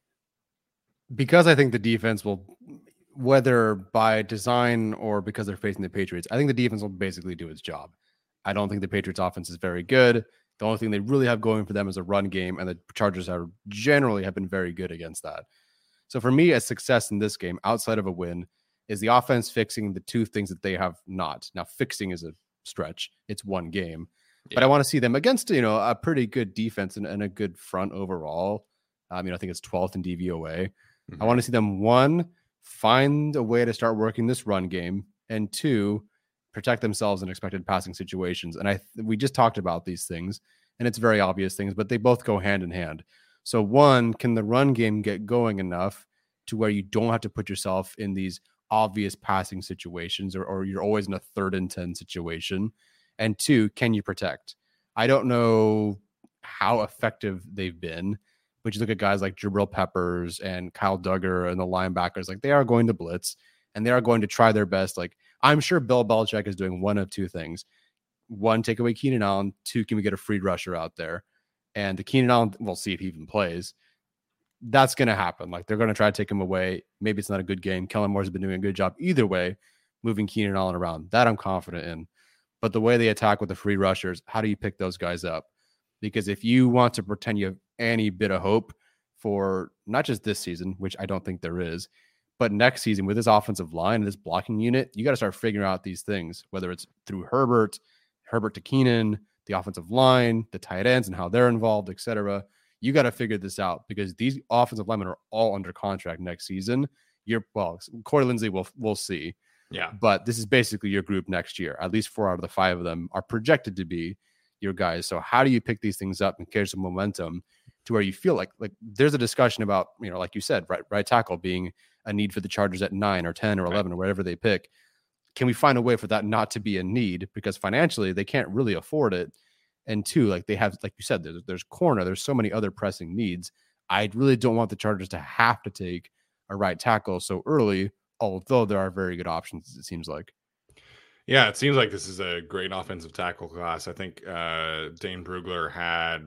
Because I think the defense will, whether by design or because they're facing the Patriots, I think the defense will basically do its job. I don't think the Patriots offense is very good. The only thing they really have going for them is a run game, and the Chargers are generally have been very good against that. So for me, a success in this game, outside of a win, is the offense fixing the two things that they have not. Now, fixing is a stretch. It's one game. Yeah. But I want to see them against, you know, a pretty good defense and, and a good front overall. Um, you know, I think it's twelfth in D V O A. Mm-hmm. I want to see them, one, find a way to start working this run game, and two, protect themselves in expected passing situations. And I we just talked about these things, and it's very obvious things, but they both go hand in hand. So one, can the run game get going enough to where you don't have to put yourself in these obvious passing situations, or, or you're always in a third and ten situation? And two, can you protect? I don't know how effective they've been, but you look at guys like Jabril Peppers and Kyle Duggar and the linebackers, like they are going to blitz and they are going to try their best. Like, I'm sure Bill Belichick is doing one of two things. One, take away Keenan Allen. Two, can we get a free rusher out there? And the Keenan Allen, we'll see if he even plays. That's going to happen. Like, they're going to try to take him away. Maybe it's not a good game. Kellen Moore's been doing a good job either way, moving Keenan Allen around. That I'm confident in. But the way they attack with the free rushers, how do you pick those guys up? Because if you want to pretend you have any bit of hope for not just this season, which I don't think there is, but next season with this offensive line and this blocking unit, you got to start figuring out these things, whether it's through Herbert, Herbert to Keenan, the offensive line, the tight ends and how they're involved, et cetera. You got to figure this out because these offensive linemen are all under contract next season. You're well, Corey Linsley, we'll, we'll see. Yeah. But this is basically your group next year. At least four out of the five of them are projected to be your guys. So how do you pick these things up and carry some momentum to where you feel like, like there's a discussion about, you know, like you said, right, right tackle being a need for the Chargers at nine or ten or eleven right. or whatever they pick. Can we find a way for that not to be a need? Because financially they can't really afford it. And two, like they have, like you said, there's, there's corner, there's so many other pressing needs. I really don't want the Chargers to have to take a right tackle so early, although there are very good options, it seems like. Yeah, it seems like this is a great offensive tackle class. I think uh, Dane Brugler had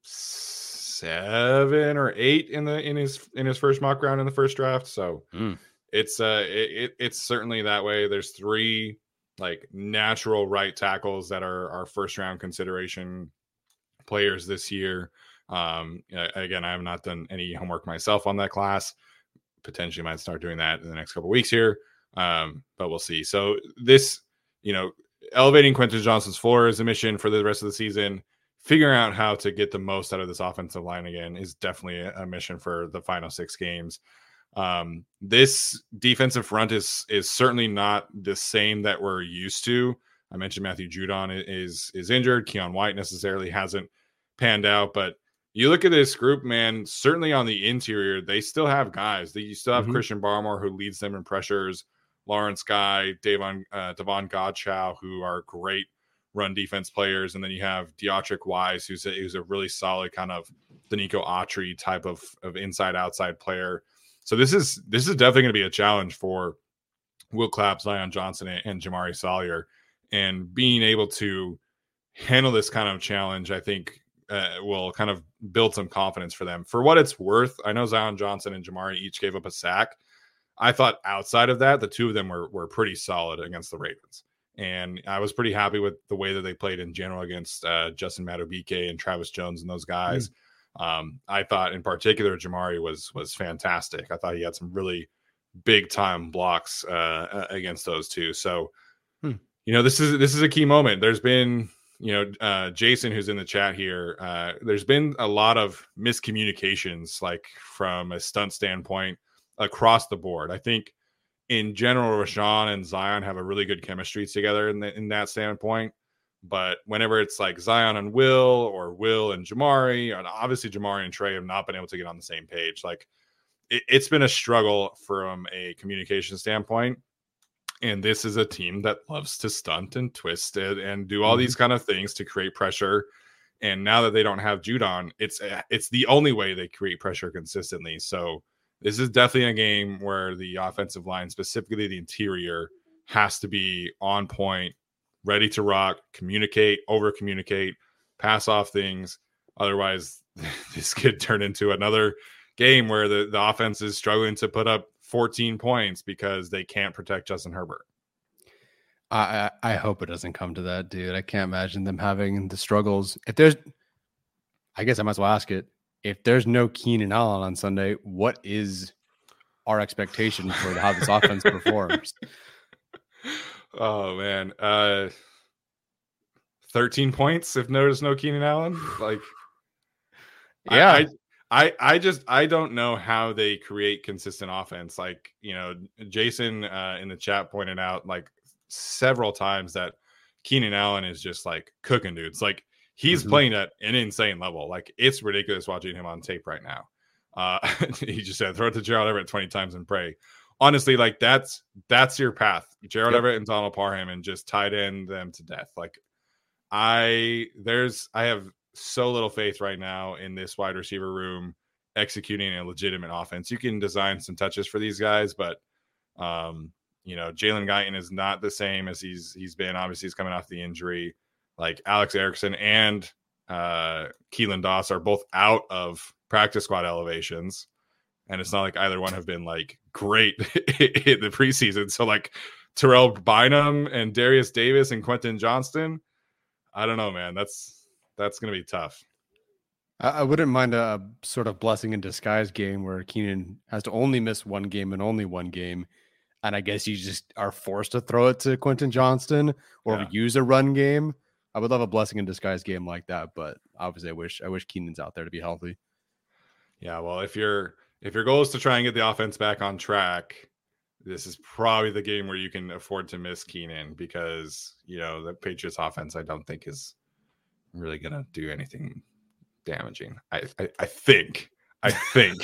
seven or eight in the in his in his first mock round in the first draft. So mm. it's uh it, it's certainly that way. There's three like natural right tackles that are our first round consideration players this year. Um, again, I have not done any homework myself on that class. Potentially might start doing that in the next couple of weeks here, um, but we'll see. So this. You know, elevating Quentin Johnston's floor is a mission for the rest of the season, figuring out how to get the most out of this offensive line again is definitely a, a mission for the final six games. Um, this defensive front is is certainly not the same that we're used to. I mentioned Matthew Judon is is injured. Keon White necessarily hasn't panned out, but you look at this group, man, certainly on the interior, they still have guys. They, you still have mm-hmm. Christian Barmore, who leads them in pressures, Lawrence Guy, Davon, uh, Devon Godchow, who are great run defense players. And then you have Deotric Wise, who's a, who's a really solid kind of Danico Autry type of, of inside-outside player. So this is this is definitely going to be a challenge for Will Clapp, Zion Johnson, and, and Jamari Salyer. And being able to handle this kind of challenge, I think, Uh, will kind of build some confidence for them. For what it's worth, I know Zion Johnson and Jamari each gave up a sack. I thought outside of that, the two of them were were pretty solid against the Ravens. And I was pretty happy with the way that they played in general against uh, Justin Madubuike and Travis Jones and those guys. Mm. Um, I thought in particular, Jamari was was fantastic. I thought he had some really big time blocks uh, against those two. So, mm. you know, this is this is a key moment. There's been You know, uh, Jason, who's in the chat here, uh, there's been a lot of miscommunications, like from a stunt standpoint across the board. I think in general, Rashawn and Zion have a really good chemistry together in, the, in that standpoint. But whenever it's like Zion and Will or Will and Jamari, and obviously Jamari and Trey have not been able to get on the same page. Like it, it's been a struggle from a communication standpoint. And this is a team that loves to stunt and twist it and do all mm-hmm. these kind of things to create pressure. And now that they don't have Judon, it's it's the only way they create pressure consistently. So this is definitely a game where the offensive line, specifically the interior, has to be on point, ready to rock, communicate, over communicate, pass off things. Otherwise, this could turn into another game where the, the offense is struggling to put up fourteen points because they can't protect Justin Herbert. I I hope it doesn't come to that, dude. I can't imagine them having the struggles. If there's, I guess I might as well ask it. If there's no Keenan Allen on Sunday, what is our expectation for how this offense performs? Oh man, uh, thirteen points if there's no Keenan Allen. Like, yeah. I, I, I, I just I don't know how they create consistent offense. Like, you know, Jason uh, in the chat pointed out like several times that Keenan Allen is just like cooking dudes. Like he's mm-hmm. playing at an insane level. Like it's ridiculous watching him on tape right now. Uh, he just said throw it to Gerald Everett twenty times and pray. Honestly, like that's that's your path. Gerald yep. Everett and Donald Parham, and just tight end them to death. Like I there's I have so little faith right now in this wide receiver room executing a legitimate offense. You can design some touches for these guys, but um, you know, Jalen Guyton is not the same as he's he's been. Obviously, he's coming off the injury. Like Alex Erickson and uh, Keelan Doss are both out of practice squad elevations, and it's not like either one have been like great in the preseason. So like Terrell Bynum and Darius Davis and Quentin Johnston, I don't know, man. That's That's going to be tough. I wouldn't mind a sort of blessing in disguise game where Keenan has to only miss one game and only one game. And I guess you just are forced to throw it to Quentin Johnston or yeah. use a run game. I would love a blessing in disguise game like that. But obviously I wish, I wish Keenan's out there to be healthy. Yeah. Well, if your, if your goal is to try and get the offense back on track, this is probably the game where you can afford to miss Keenan because, you know, the Patriots offense, I don't think is really gonna do anything damaging. I I, I think. I think.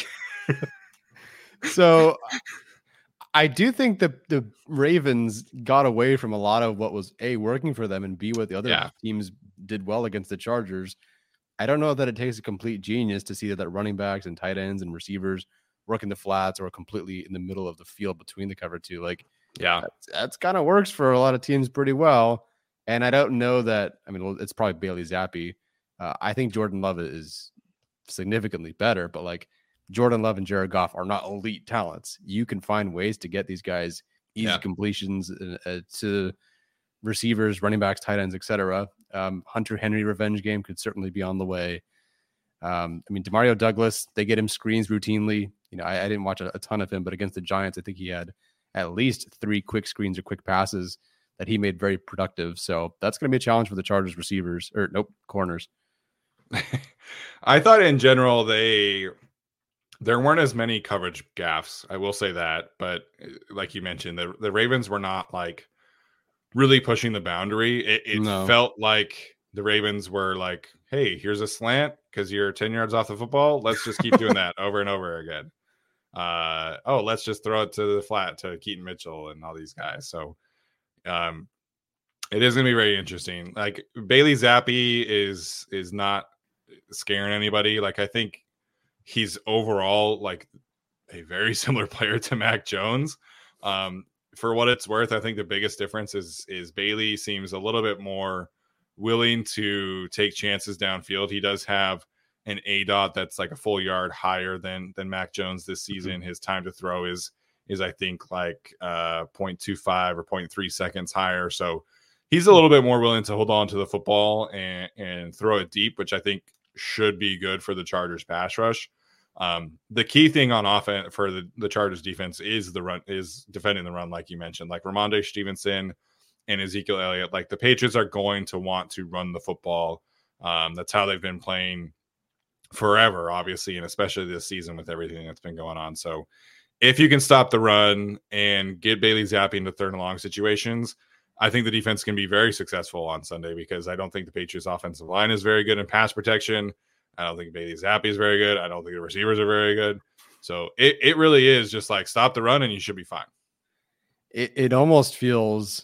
So I do think that the Ravens got away from a lot of what was A, working for them, and B, what the other yeah. teams did well against the Chargers. I don't know that it takes a complete genius to see that, that running backs and tight ends and receivers work in the flats or completely in the middle of the field between the cover two. Like, yeah, that's, that's kind of works for a lot of teams pretty well. And I don't know that, I mean, well, it's probably Bailey Zappi. Uh, I think Jordan Love is significantly better, but like Jordan Love and Jared Goff are not elite talents. You can find ways to get these guys easy yeah. completions uh, to receivers, running backs, tight ends, et cetera. Um, Hunter Henry revenge game could certainly be on the way. Um, I mean, Demario Douglas, they get him screens routinely. You know, I, I didn't watch a, a ton of him, but against the Giants, I think he had at least three quick screens or quick passes that he made very productive. So that's going to be a challenge for the Chargers receivers or nope, corners. I thought in general they there weren't as many coverage gaffes. I will say that, but like you mentioned, the the Ravens were not like really pushing the boundary. It, it no. felt like the Ravens were like, "Hey, here's a slant because you're ten yards off the football. Let's just keep doing that over and over again." Uh, oh, let's just throw it to the flat to Keaton Mitchell and all these guys. So, um, it is going to be very interesting. Like Bailey Zappi is is not scaring anybody. Like I think he's overall like a very similar player to Mac Jones. Um, for what it's worth, I think the biggest difference is is Bailey seems a little bit more willing to take chances downfield. He does have an A D O T that's like a full yard higher than than Mac Jones this season. His time to throw is is I think like uh zero point two five or zero point three seconds higher. So he's a little bit more willing to hold on to the football and and throw it deep, which I think should be good for the Chargers pass rush. Um, the key thing on offense for the, the Chargers defense is the run, is defending the run, like you mentioned, like Ramondre Stevenson and Ezekiel Elliott. Like the Patriots are going to want to run the football. Um, that's how they've been playing forever, obviously, and especially this season with everything that's been going on. So if you can stop the run and get Bailey Zappi into third and long situations, I think the defense can be very successful on Sunday because I don't think the Patriots offensive line is very good in pass protection. I don't think Bailey Zappi is very good. I don't think the receivers are very good. So it, it really is just like stop the run and you should be fine. It it almost feels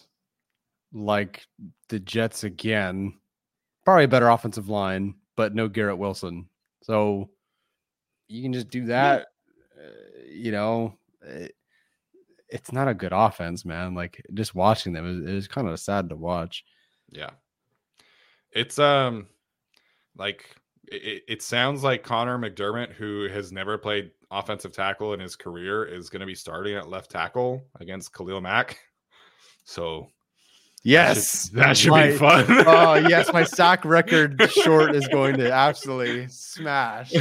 like the Jets again, probably a better offensive line, but no Garrett Wilson. So you can just do that. Yeah. Uh, you know, it, it's not a good offense, man. Like just watching them, it was kind of sad to watch. Yeah. It's um like it, it sounds like Connor McDermott, who has never played offensive tackle in his career, is going to be starting at left tackle against Khalil Mack. So yes, that should, that should my, be fun. Oh yes, my sack record short is going to absolutely smash.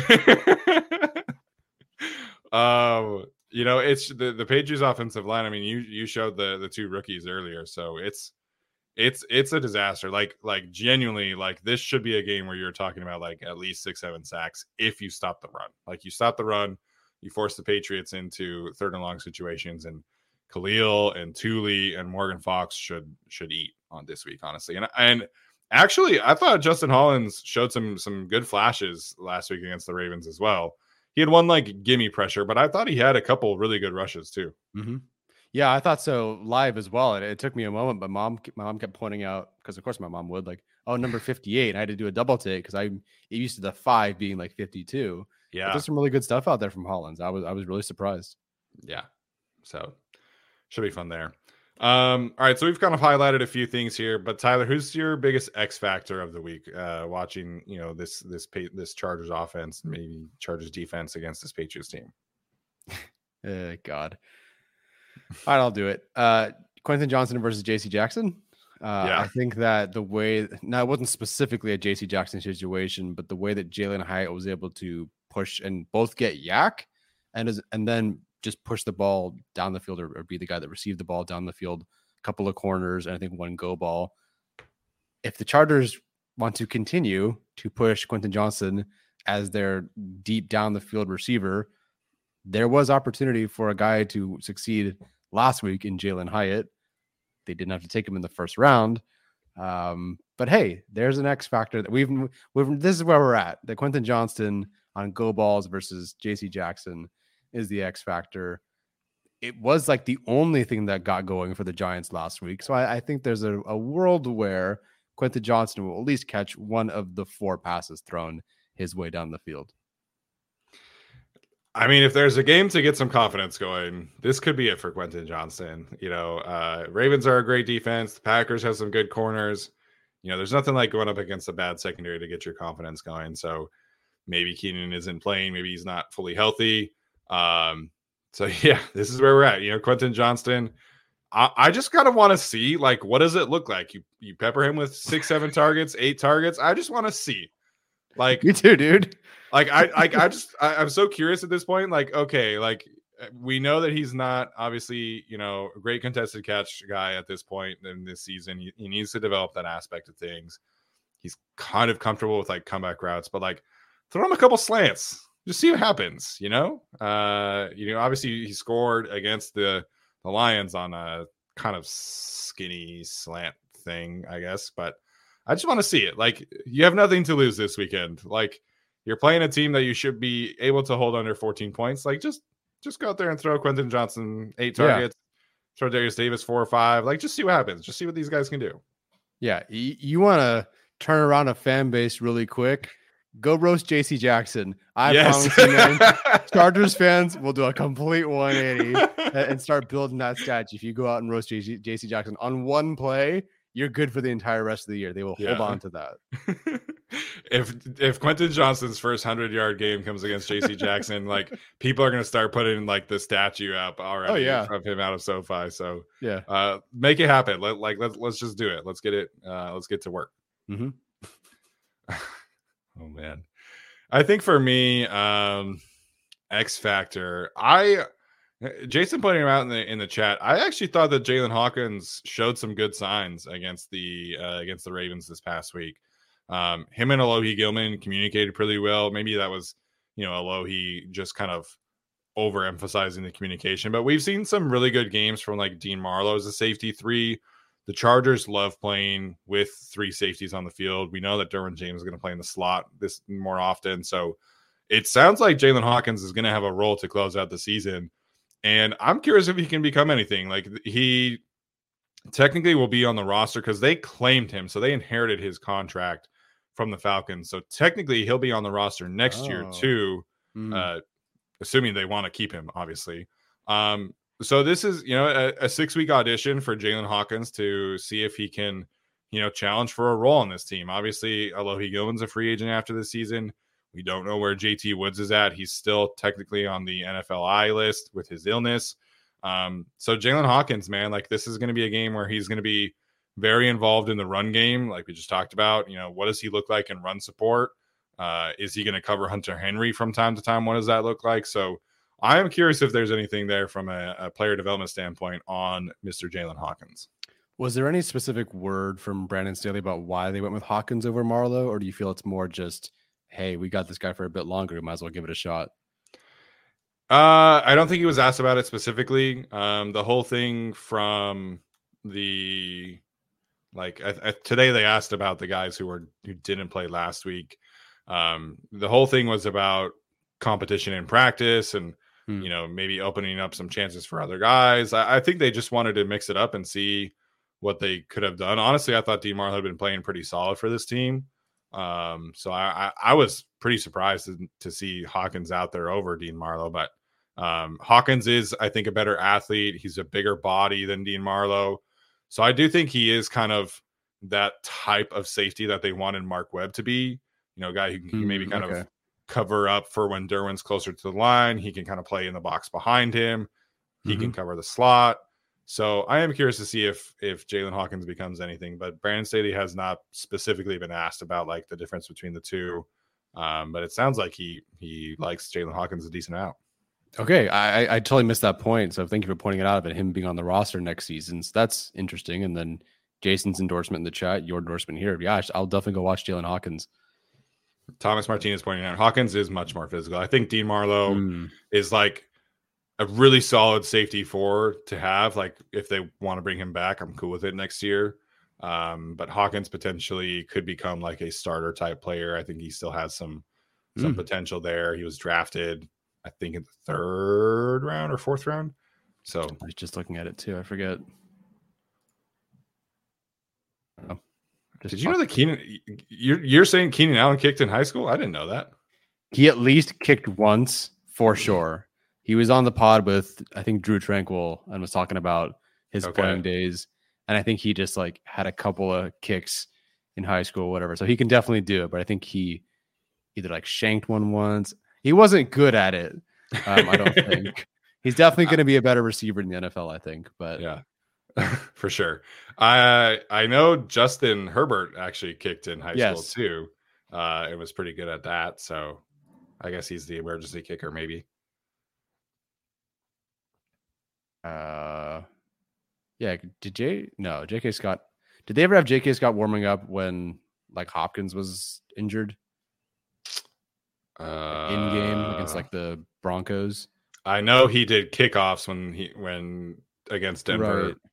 um, you know, it's the, the Patriots offensive line. I mean, you you showed the the two rookies earlier, so it's it's it's a disaster. Like like genuinely, like this should be a game where you're talking about like at least six seven sacks if you stop the run. Like you stop the run, you force the Patriots into third and long situations, and Khalil and Thule and Morgan Fox should should eat on this week, honestly. And and actually, I thought Justin Hollins showed some some good flashes last week against the Ravens as well. He had one like gimme pressure, but I thought he had a couple really good rushes too. Mm-hmm. Yeah, I thought so live as well. It, it took me a moment, but mom, my mom kept pointing out because, of course, my mom would like, oh, number fifty-eight. And I had to do a double take because I'm used to the five being like fifty-two. Yeah, but there's some really good stuff out there from Hollins. I was I was really surprised. Yeah, so should be fun there. Um, all right, so we've kind of highlighted a few things here, but Tyler, who's your biggest X factor of the week? Uh, watching, you know, this this this Chargers offense, maybe Chargers defense against this Patriots team. uh, God. All right, I'll do it. Uh, Quentin Johnson versus J C Jackson. Uh, yeah. I think that the way, now it wasn't specifically a J C Jackson situation, but the way that Jalen Hyatt was able to push and both get yak and is, and then just push the ball down the field or, or be the guy that received the ball down the field, a couple of corners, and I think one go ball. If the Chargers want to continue to push Quentin Johnson as their deep down the field receiver, there was opportunity for a guy to succeed last week in Jalen Hyatt. They didn't have to take him in the first round. Um, but hey, there's an X factor that we've, we've, this is where we're at. The Quentin Johnston on go balls versus J C Jackson is the X factor. It was like the only thing that got going for the Giants last week. So I, I think there's a, a world where Quentin Johnston will at least catch one of the four passes thrown his way down the field. I mean, if there's a game to get some confidence going, this could be it for Quentin Johnston. You know, uh, Ravens are a great defense. The Packers have some good corners. You know, there's nothing like going up against a bad secondary to get your confidence going. So maybe Keenan isn't playing. Maybe he's not fully healthy. Um, so, yeah, this is where we're at. You know, Quentin Johnston, I, I just kind of want to see, like, what does it look like? You you pepper him with six, seven targets, eight targets. I just want to see. Like, you too, dude. Like I, I, I just, I, I'm so curious at this point. Like, okay, like we know that he's not obviously, you know, a great contested catch guy at this point in this season. He, he needs to develop that aspect of things. he's kind of comfortable with like comeback routes, but like throw him a couple slants. Just see what happens, you know? Uh, you know, obviously he scored against the, the Lions on a kind of skinny slant thing, I guess, but I just want to see it. Like, you have nothing to lose this weekend. Like, you're playing a team that you should be able to hold under fourteen points. Like, just just go out there and throw Quentin Johnson eight targets, yeah. throw Darius Davis four or five. Like, just see what happens. Just see what these guys can do. Yeah, you, you want to turn around a fan base really quick. Go roast J C Jackson. I yes. promise you, man. Chargers fans will do a complete one eighty and start building that statue. If you go out and roast J C Jackson on one play, you're good for the entire rest of the year. They will hold yeah. on to that. if if Quentin Johnson's first hundred-yard game comes against J C Jackson, like people are going to start putting like the statue up already oh, yeah. of him out of SoFi. So yeah, uh, make it happen. Let, like let's let's just do it. Let's get it. Uh, let's get to work. Mm-hmm. Oh man, I think for me, um, X Factor. I Jason pointing him out in the in the chat. I actually thought that Jalen Hawkins showed some good signs against the uh, against the Ravens this past week. Um, him and Alohi Gilman communicated pretty well. Maybe that was, you know, Alohi just kind of overemphasizing the communication. But we've seen some really good games from like Dean Marlowe as a safety three. The Chargers love playing with three safeties on the field. We know that Derwin James is going to play in the slot this more often. So it sounds like Jalen Hawkins is going to have a role to close out the season. And I'm curious if he can become anything. Like, he technically will be on the roster because they claimed him. So they inherited his contract from the Falcons. So technically he'll be on the roster next oh. year too, mm. uh, assuming they want to keep him, obviously. Um, so this is, you know, a, a six-week audition for Jalen Hawkins to see if he can, you know, challenge for a role on this team. Obviously, Alohi Gilman's a free agent after the season. We don't know where J T Woods is at. He's still technically on the N F L I list with his illness. Um, so Jalen Hawkins, man, like this is going to be a game where he's going to be very involved in the run game. Like we just talked about, you know, what does he look like in run support? Uh, is he going to cover Hunter Henry from time to time? What does that look like? So I am curious if there's anything there from a, a player development standpoint on Mister Jalen Hawkins. Was there any specific word from Brandon Staley about why they went with Hawkins over Marlowe? Or do you feel it's more just, hey, we got this guy for a bit longer, we might as well give it a shot? Uh, I don't think he was asked about it specifically. Um, the whole thing from the, like I, I, today they asked about the guys who were, who didn't play last week. Um, the whole thing was about competition in practice and, hmm. you know, maybe opening up some chances for other guys. I, I think they just wanted to mix it up and see what they could have done. Honestly, I thought Dean Marlowe had been playing pretty solid for this team. Um, so I, I, I was pretty surprised to, to see Hawkins out there over Dean Marlowe, but um, Hawkins is, I think, a better athlete. He's a bigger body than Dean Marlowe. So I do think he is kind of that type of safety that they wanted Mark Webb to be, you know, a guy who can mm, maybe kind okay. of cover up for when Derwin's closer to the line. He can kind of play in the box behind him. He mm-hmm. can cover the slot. So I am curious to see if if Jalen Hawkins becomes anything, but Brandon Staley has not specifically been asked about like the difference between the two. Um, but it sounds like he he likes Jalen Hawkins a decent out. Okay, I I totally missed that point. So thank you for pointing it out about him being on the roster next season. So that's interesting. And then Jason's endorsement in the chat, your endorsement here. Yeah, I'll definitely go watch Jalen Hawkins. Thomas Martinez pointing out Hawkins is much more physical. I think Dean Marlowe mm. is like a really solid safety four to have. Like if they want to bring him back, I'm cool with it next year. Um, but Hawkins potentially could become like a starter type player. I think he still has some some mm. potential there. He was drafted, I think, in the third round or fourth round. So I was just looking at it too. I forget. Oh, Did you know that Keenan? You're you're saying Keenan Allen kicked in high school? I didn't know that. He at least kicked once for sure. He was on the pod with, I think, Drew Tranquil and was talking about his okay. playing days. And I think he just like had a couple of kicks in high school, whatever. So he can definitely do it. But I think he either like shanked one once. He wasn't good at it. Um, I don't think. He's definitely going to be a better receiver in the N F L, I think. But yeah, for sure. I I know Justin Herbert actually kicked in high yes. school too. Uh, it was pretty good at that. So I guess he's the emergency kicker, maybe. Uh, yeah. Did J no J K Scott? Did they ever have J K Scott warming up when like Hopkins was injured uh, in game against like the Broncos. I know he did kickoffs when he when against Denver. Right.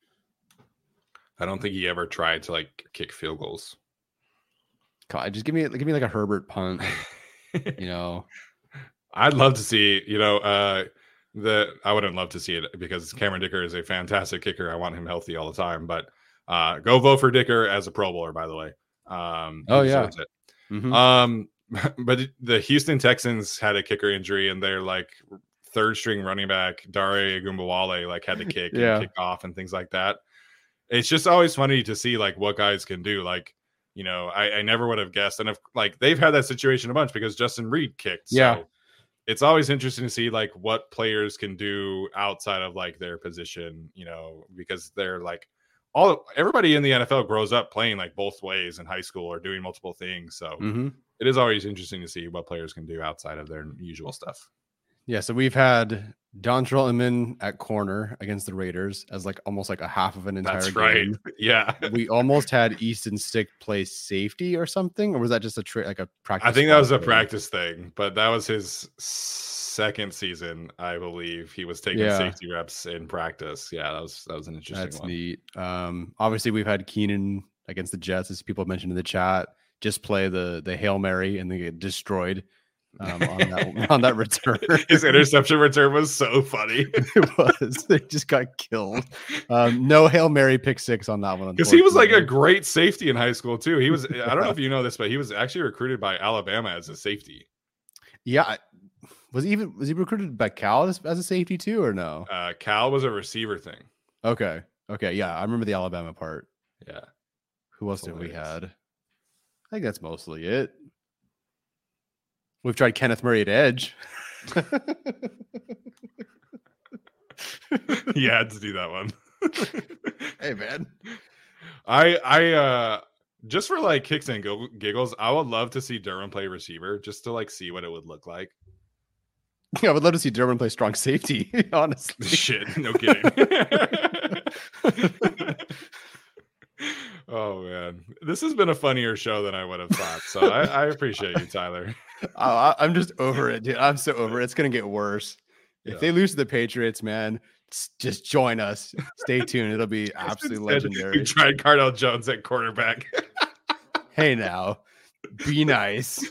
I don't think he ever tried to like kick field goals. God, just give me give me like a Herbert punt. You know, I'd love to see. You know, uh, the I wouldn't love to see it because Cameron Dicker is a fantastic kicker. I want him healthy all the time. But uh, go vote for Dicker as a Pro Bowler, by the way. Um, oh yeah. It. Mm-hmm. Um, but the Houston Texans had a kicker injury, and they're like third string running back Dare Ogunbowale like had to kick yeah. and kick off and things like that. It's just always funny to see like what guys can do. Like, you know, I, I never would have guessed. And if like they've had that situation a bunch because Justin Reed kicked. So yeah. it's always interesting to see like what players can do outside of like their position, you know, because they're like all everybody in the N F L grows up playing like both ways in high school or doing multiple things. So mm-hmm. it is always interesting to see what players can do outside of their usual stuff. Yeah, so we've had Dontrell Inman at corner against the Raiders as like almost like a half of an entire That's game. right. Yeah. We almost had Easton Stick play safety or something, or was that just a tra- like a practice? I think that was a practice thing, but that was his second season, I believe. He was taking yeah. safety reps in practice. Yeah, that was that was an interesting That's one. neat. Um, obviously we've had Keenan against the Jets, as people mentioned in the chat, just play the the Hail Mary and they get destroyed. Um, on that on that return. His interception return was so funny. It was. They just got killed. Um, no Hail Mary pick six on that one. Because he was like a great safety in high school too. He was, I don't know if you know this, but he was actually recruited by Alabama as a safety. Yeah. Was he even was he recruited by Cal as, as a safety too, or no? Uh, Cal was a receiver thing. Okay. Okay. Yeah. I remember the Alabama part. Yeah. Who else did we had? I think that's mostly it. We've tried Kenneth Murray at edge. He had to do that one. Hey man, I I uh just for like kicks and giggles, I would love to see Durham play receiver just to like see what it would look like. Yeah, I would love to see Durham play strong safety. Honestly, shit, no kidding. Oh man, this has been a funnier show than I would have thought. So I, I appreciate you, Tyler. Oh, I'm just over it, dude. I'm so over it. It's gonna get worse. If yeah. they lose to the Patriots, man, just join us. Stay tuned. It'll be absolutely legendary. We tried Cardell Jones at quarterback. Hey now, be nice.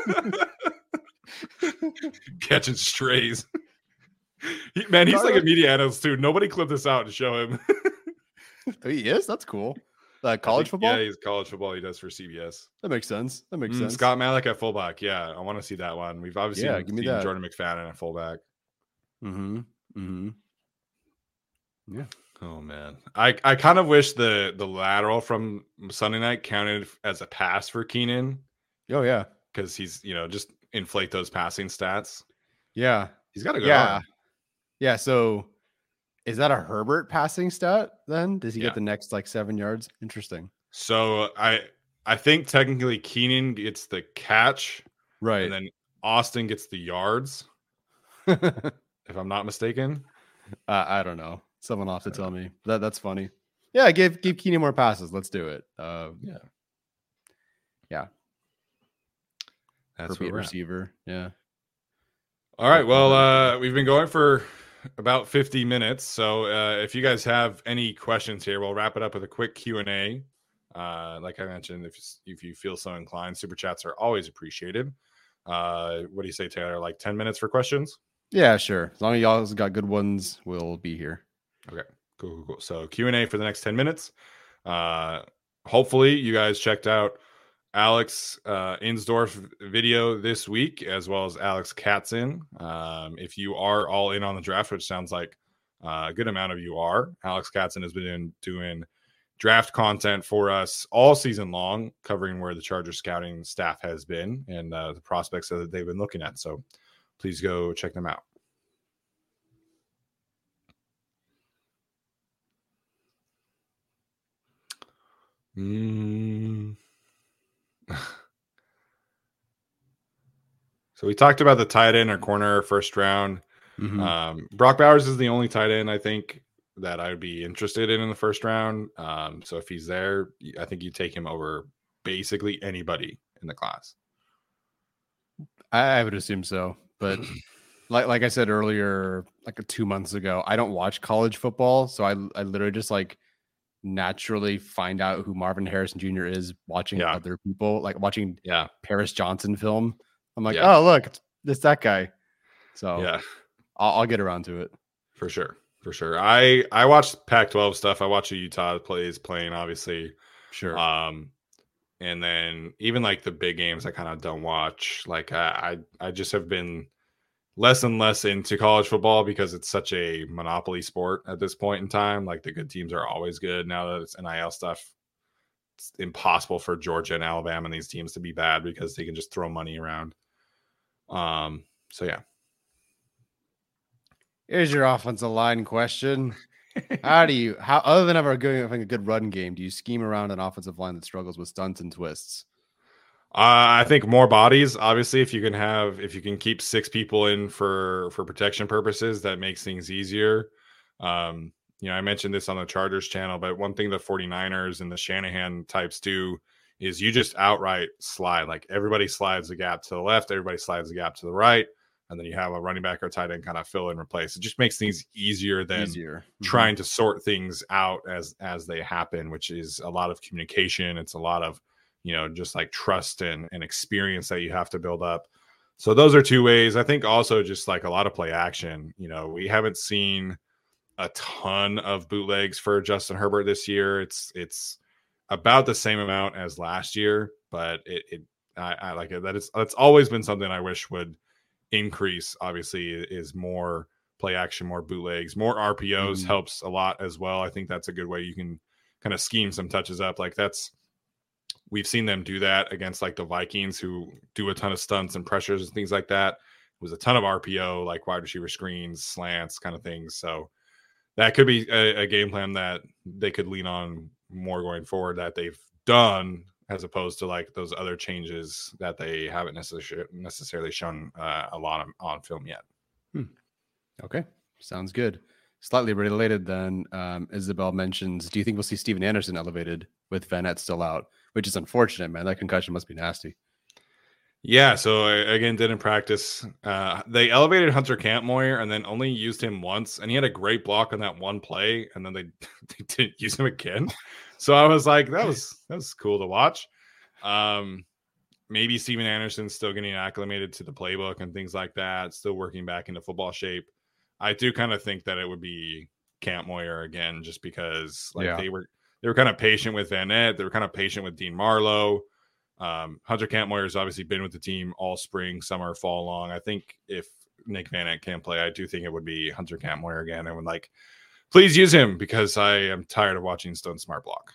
Catching strays. He, man, he's Cardell... like a media analyst too. Nobody clipped this out to show him. He is. That's cool. Uh, college think, football? Yeah, he's college football. He does for C B S. That makes sense. That makes mm, sense. Scott Malik at fullback. Yeah, I want to see that one. We've obviously yeah, give me that. Jordan McFadden at fullback. Mm-hmm. Mm-hmm. Yeah. Oh man, I, I kind of wish the the lateral from Sunday night counted as a pass for Keenan. Oh yeah, because he's you know just inflate those passing stats. Yeah, he's got a good yeah, arm. Yeah. So. Is that a Herbert passing stat then? Does he yeah. get the next like seven yards? Interesting. So I I think technically Keenan gets the catch. Right. And then Austin gets the yards. If I'm not mistaken. Uh, I don't know. Someone will have to tell me. That That's funny. Yeah, give give Keenan more passes. Let's do it. Uh, yeah. Yeah. That's a receiver. At. Yeah. All right. Well, uh, we've been going for about fifty minutes. So uh, if you guys have any questions here, we'll wrap it up with a quick Q and A. Uh, like I mentioned, if if you feel so inclined, super chats are always appreciated. Uh, what do you say, Taylor? Like ten minutes for questions? Yeah, sure. As long as y'all got good ones, we'll be here. Okay, cool, cool, cool. So Q and A for the next ten minutes. Uh, hopefully you guys checked out Alex uh, Insdorf video this week, as well as Alex Katzin. Um, if you are all in on the draft, which sounds like uh, a good amount of you are, Alex Katzin has been in, doing draft content for us all season long, covering where the Charger scouting staff has been and uh, the prospects that they've been looking at. So please go check them out. Mm. So we talked about the tight end or corner first round. Mm-hmm. Um, Brock Bowers is the only tight end I think that I would be interested in in the first round. Um, so if he's there, I think you take him over basically anybody in the class. I would assume so, but like like I said earlier, like two months ago, I don't watch college football, so I I literally just like naturally find out who Marvin Harrison Junior is watching yeah. other people, like watching yeah Paris Johnson film. I'm like, yeah. oh look, it's, it's that guy. So yeah, I'll, I'll get around to it for sure, for sure. I I watched Pac twelve stuff. I watch Utah plays playing, obviously. Sure. Um, and then even like the big games, I kind of don't watch. Like I, I I just have been less and less into college football because it's such a monopoly sport at this point in time. Like the good teams are always good. Now that it's N I L stuff, it's impossible for Georgia and Alabama and these teams to be bad because they can just throw money around. Um. So yeah. Here's your offensive line question. How do you, how other than ever going having a good run game, do you scheme around an offensive line that struggles with stunts and twists? Uh, I think more bodies. Obviously, if you can have, if you can keep six people in for for protection purposes, that makes things easier. Um, you know, I mentioned this on the Chargers channel, but one thing the 49ers and the Shanahan types do is you just outright slide. Like everybody slides the gap to the left, everybody slides the gap to the right, and then you have a running back or tight end kind of fill and replace. It just makes things easier than easier. trying mm-hmm. to sort things out as as they happen, which is a lot of communication. It's a lot of, you know, just like trust and, and experience that you have to build up. So those are two ways. I think also just like a lot of play action. You know, we haven't seen a ton of bootlegs for Justin Herbert this year. It's it's about the same amount as last year, but it, it I, I like it. That is that's always been something I wish would increase. Obviously, is more play action, more bootlegs, more R P Os mm. helps a lot as well. I think that's a good way you can kind of scheme some touches up. Like that's we've seen them do that against like the Vikings, who do a ton of stunts and pressures and things like that. It was a ton of R P O, like wide receiver screens, slants, kind of things. So that could be a, a game plan that they could lean on more going forward that they've done, as opposed to like those other changes that they haven't necessarily necessarily shown uh, a lot of, on film yet. Hmm. Okay, sounds good. Slightly related then, um, Isabel mentions, do you think we'll see Steven Anderson elevated with Van Ness still out? Which is unfortunate, man. That concussion must be nasty. Yeah, so again, didn't practice. Uh, they elevated Hunter Kampmoyer and then only used him once, and he had a great block on that one play, and then they, they didn't use him again. So I was like, that was that was cool to watch. Um, maybe Steven Anderson's still getting acclimated to the playbook and things like that, still working back into football shape. I do kind of think that it would be Kampmoyer again, just because like yeah. they were they were kind of patient with Van Ness, they were kind of patient with Dean Marlowe. Um, Hunter Kampmoyer has obviously been with the team all spring, summer, fall long. I think if Nick Van Ness can't play, I do think it would be Hunter Kampmoyer again. And would like, please use him because I am tired of watching Stone Smart block.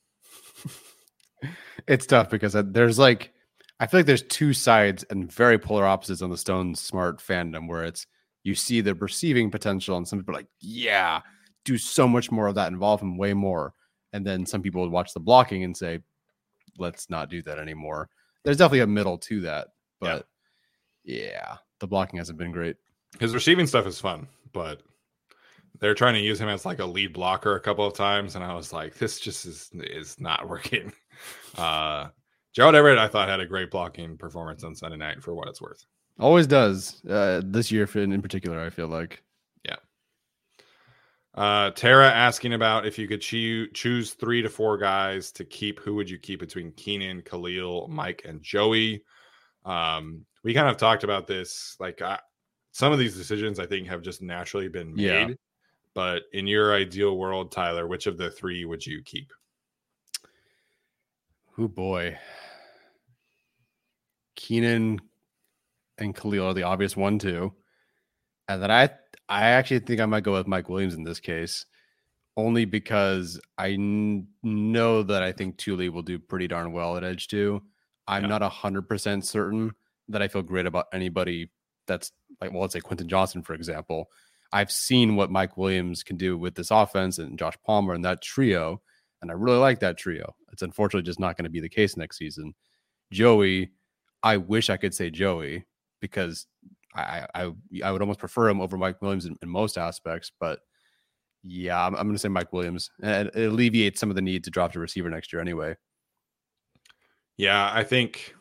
It's tough because there's like, I feel like there's two sides and very polar opposites on the Stone Smart fandom, where it's, you see the receiving potential and some people are like, yeah, do so much more of that, involve him way more. And then some people would watch the blocking and say, let's not do that anymore. There's definitely a middle to that, but yeah, yeah the blocking hasn't been great. His receiving stuff is fun, but they're trying to use him as like a lead blocker a couple of times, and I was like, this just is is not working. Uh, Gerald Everett, I thought, had a great blocking performance on Sunday night for what it's worth. Always does. Uh, this year in, in particular, I feel like. Yeah. Uh, Tara asking about if you could choo- choose three to four guys to keep, who would you keep between Keenan, Khalil, Mike, and Joey? Um, we kind of talked about this. Like I, some of these decisions, I think, have just naturally been made. Yeah. But in your ideal world, Tyler, which of the three would you keep? Oh boy, Keenan and Khalil are the obvious one too, and then I. I actually think I might go with Mike Williams in this case, only because I n- know that I think Thule will do pretty darn well at edge two. I'm yeah. not one hundred percent certain that I feel great about anybody that's like, well, let's say Quentin Johnson, for example. I've seen what Mike Williams can do with this offense and Josh Palmer and that trio, and I really like that trio. It's unfortunately just not going to be the case next season. Joey, I wish I could say Joey because I, I I would almost prefer him over Mike Williams in, in most aspects, but yeah, I'm, I'm going to say Mike Williams. And it alleviates some of the need to drop to receiver next year anyway. Yeah, I think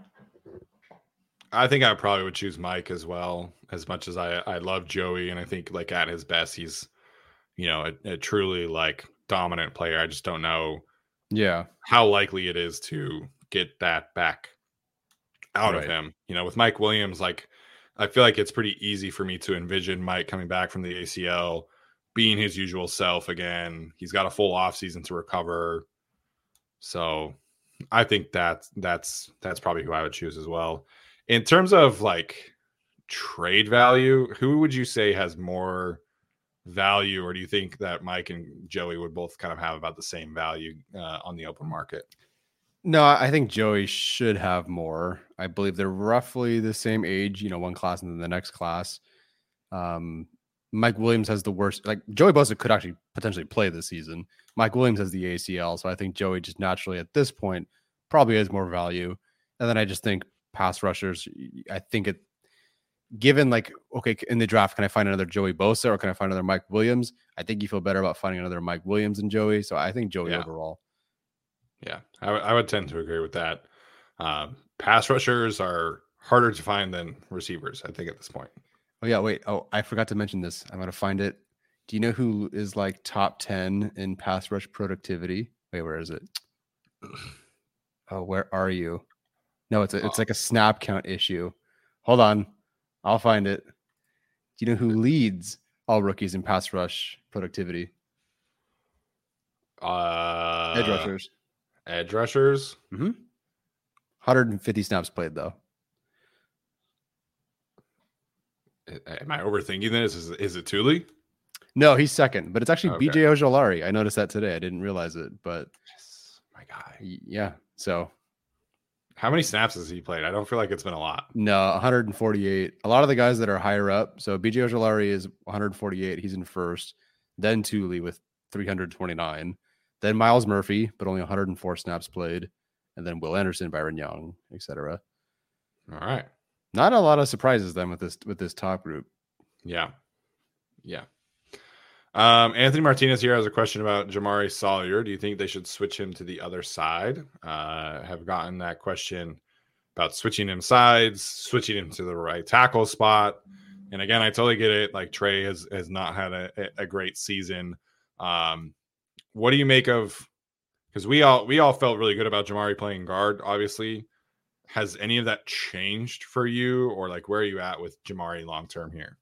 I think I probably would choose Mike as well, as much as I, I love Joey. And I think like at his best, he's, you know, a, a truly like dominant player. I just don't know Yeah. how likely it is to get that back out Right. of him. You know, with Mike Williams, like I feel like it's pretty easy for me to envision Mike coming back from the A C L, being his usual self again. He's got a full offseason to recover. So I think that that's that's probably who I would choose as well. In terms of like trade value, who would you say has more value, or do you think that Mike and Joey would both kind of have about the same value uh, on the open market? No, I think Joey should have more. I believe they're roughly the same age, you know, one class and then the next class. Um, Mike Williams has the worst. Like Joey Bosa could actually potentially play this season. Mike Williams has the A C L, so I think Joey just naturally at this point probably has more value. And then I just think pass rushers. I think it, given like okay in the draft, can I find another Joey Bosa or can I find another Mike Williams? I think you feel better about finding another Mike Williams than Joey. So I think Joey Yeah. overall. Yeah, I, w- I would tend to agree with that. Um, pass rushers are harder to find than receivers, I think, at this point. Oh yeah, wait. Oh, I forgot to mention this. I'm gonna find it. Do you know who is like top ten in pass rush productivity? Wait, where is it? Oh, where are you? No, it's a, it's like a snap count issue. Hold on, I'll find it. Do you know who leads all rookies in pass rush productivity? Uh, Edge rushers. Edge rushers. Mm-hmm. one hundred fifty snaps played though. Am I overthinking this? Is, is it Thule? No, he's second, but it's actually Okay. B J Ojolari. I noticed that today. I didn't realize it, but Yes, my guy. y- yeah. So How many snaps has he played? I don't feel like it's been a lot. no, one hundred forty-eight. A lot of the guys that are higher up. So B J Ojolari is one hundred forty-eight. He's in first. Then Thule with three hundred twenty-nine. Then Miles Murphy, but only one hundred four snaps played. And then Will Anderson, Byron Young, et cetera. All right. Not a lot of surprises then with this with this top group. Yeah. Yeah. Um, Anthony Martinez here has a question about Jamari Sawyer. Do you think they should switch him to the other side? Uh, have gotten that question about switching him sides, switching him to the right tackle spot. And again, I totally get it. Like Trey has has not had a, a great season. Um, what do you make of? Because we all we all felt really good about Jamari playing guard. Obviously, has any of that changed for you, or like where are you at with Jamari long term here?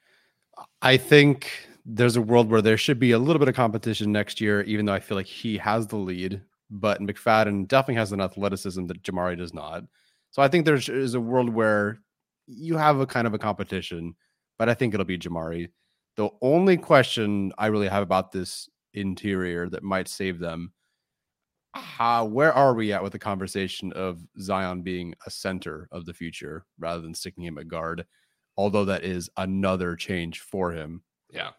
I think there's a world where there should be a little bit of competition next year, even though I feel like he has the lead. But McFadden definitely has an athleticism that Jamari does not. So I think there's is a world where you have a kind of a competition, but I think it'll be Jamari. The only question I really have about this interior that might save them, how where are we at with the conversation of Zion being a center of the future rather than sticking him at guard? Although that is another change for him. Yeah.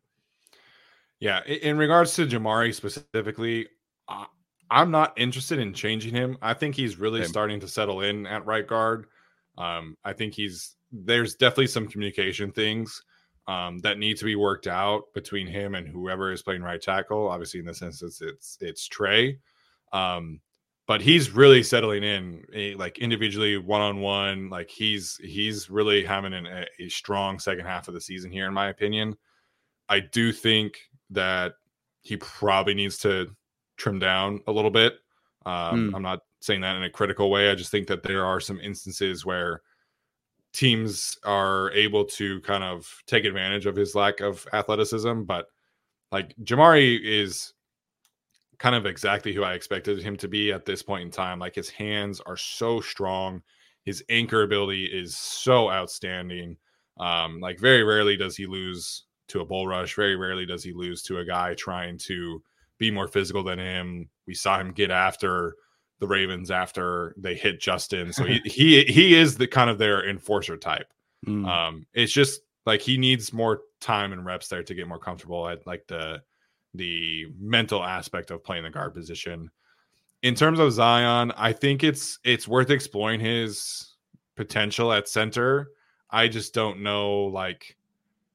Yeah. In regards to Jamari specifically, uh, I'm not interested in changing him. I think he's really Same. starting to settle in at right guard. Um, I think he's there's definitely some communication things um, that need to be worked out between him and whoever is playing right tackle. Obviously, in this instance, it's it's Trey. Um, but he's really settling in, eh, like individually, one on one. Like he's he's really having an, a, a strong second half of the season here, in my opinion. I do think that he probably needs to trim down a little bit. Um, Mm. I'm not saying that in a critical way. I just think that there are some instances where teams are able to kind of take advantage of his lack of athleticism. But like Jamari is kind of exactly who I expected him to be at this point in time. Like his hands are so strong. His anchor ability is so outstanding. Um, like very rarely does he lose to a bull rush. Very rarely does he lose to a guy trying to be more physical than him. We saw him get after the Ravens after they hit Justin. So he he he is the kind of their enforcer type. Mm. Um, it's just like he needs more time and reps there to get more comfortable at like the the mental aspect of playing the guard position. In terms of Zion, I think it's it's worth exploring his potential at center. I just don't know like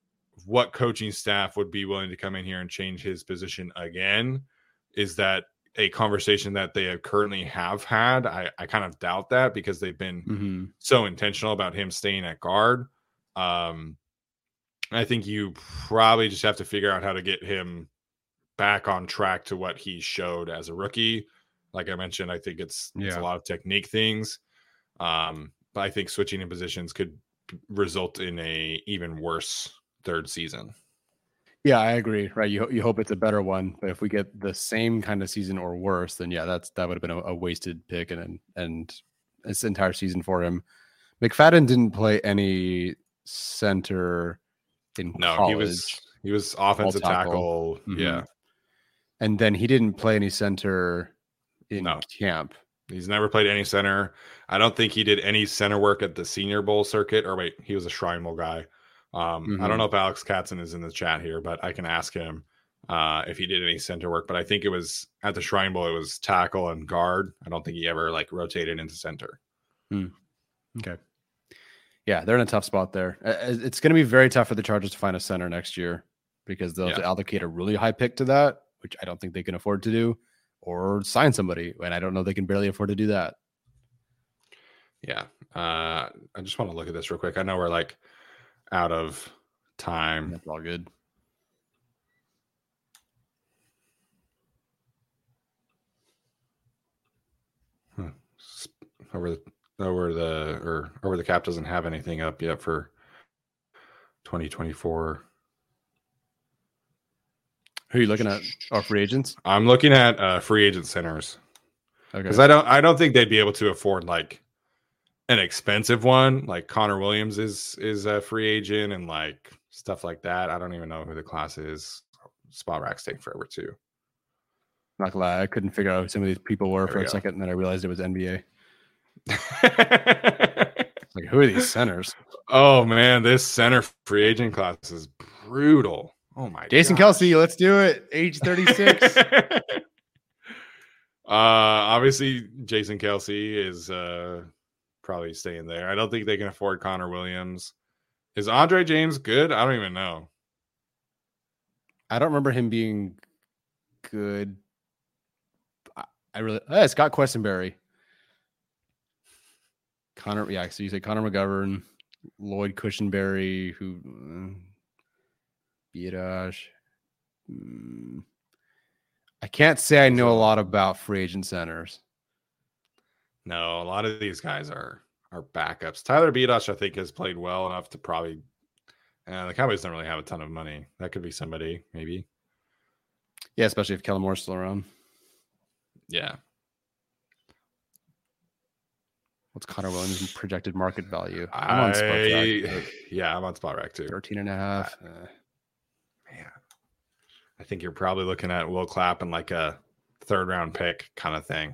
what coaching staff would be willing to come in here and change his position again. Is that a conversation that they have currently have had. I, I kind of doubt that because they've been Mm-hmm. so intentional about him staying at guard. Um, I think you probably just have to figure out how to get him back on track to what he showed as a rookie. Like I mentioned, I think it's, it's Yeah. a lot of technique things. Um, but I think switching in positions could result in a even worse third season. Yeah, I agree. Right. You, you hope it's a better one, but if we get the same kind of season or worse, then yeah, that's, that would have been a, a wasted pick and, and this entire season for him. McFadden didn't play any center in No, college. he was, he was offensive tackle. tackle. Mm-hmm. Yeah. And then he didn't play any center in no. camp. He's never played any center. I don't think he did any center work at the Senior Bowl circuit. Or wait, he was a Shrine Bowl guy. Um, mm-hmm. I don't know if Alex Katzen is in the chat here, but I can ask him uh, if he did any center work. But I think it was at the Shrine Bowl. It was tackle and guard. I don't think he ever like rotated into center. Hmm. Okay. Yeah, they're in a tough spot there. It's going to be very tough for the Chargers to find a center next year because they'll yeah. have to allocate a really high pick to that, which I don't think they can afford to do, or sign somebody. And I don't know they can barely afford to do that. Yeah. Uh, I just want to look at this real quick. I know we're like out of time. That's all good. Huh. Over the over the or over the cap doesn't have anything up yet for twenty twenty-four. Who are you looking at? Our free agents? I'm looking at uh, free agent centers. Okay. Because I don't I don't think they'd be able to afford like an expensive one. Like Connor Williams is is a free agent and like stuff like that. I don't even know who the class is. Spot Rack's taking forever too. Not gonna lie, I couldn't figure out who some of these people were there for we a go. second, and then I realized it was N B A. Like, who are these centers? Oh man, this center free agent class is brutal. Oh my Jason gosh. Kelce, let's do it. Age thirty-six. uh obviously Jason Kelce is uh probably staying there. I don't think they can afford Connor Williams. Is Andre James good? I don't even know. I don't remember him being good. I really oh, Scott Questenberry. Connor, yeah, so you say Connor McGovern, Lloyd Cushenberry, who uh, Biadasz. Mm, I can't say I know a lot about free agent centers. No, a lot of these guys are are backups. Tyler Biadasz, I think, has played well enough to probably. Uh, the Cowboys don't really have a ton of money. That could be somebody, maybe. Yeah, especially if Kellen Moore's still around. Yeah. What's Connor Williams' projected market value? I'm on Spotrac. Yeah, I'm on Spotrac too. thirteen and a half. Uh, uh, man, I think you're probably looking at Will Clapp and like a third round pick kind of thing.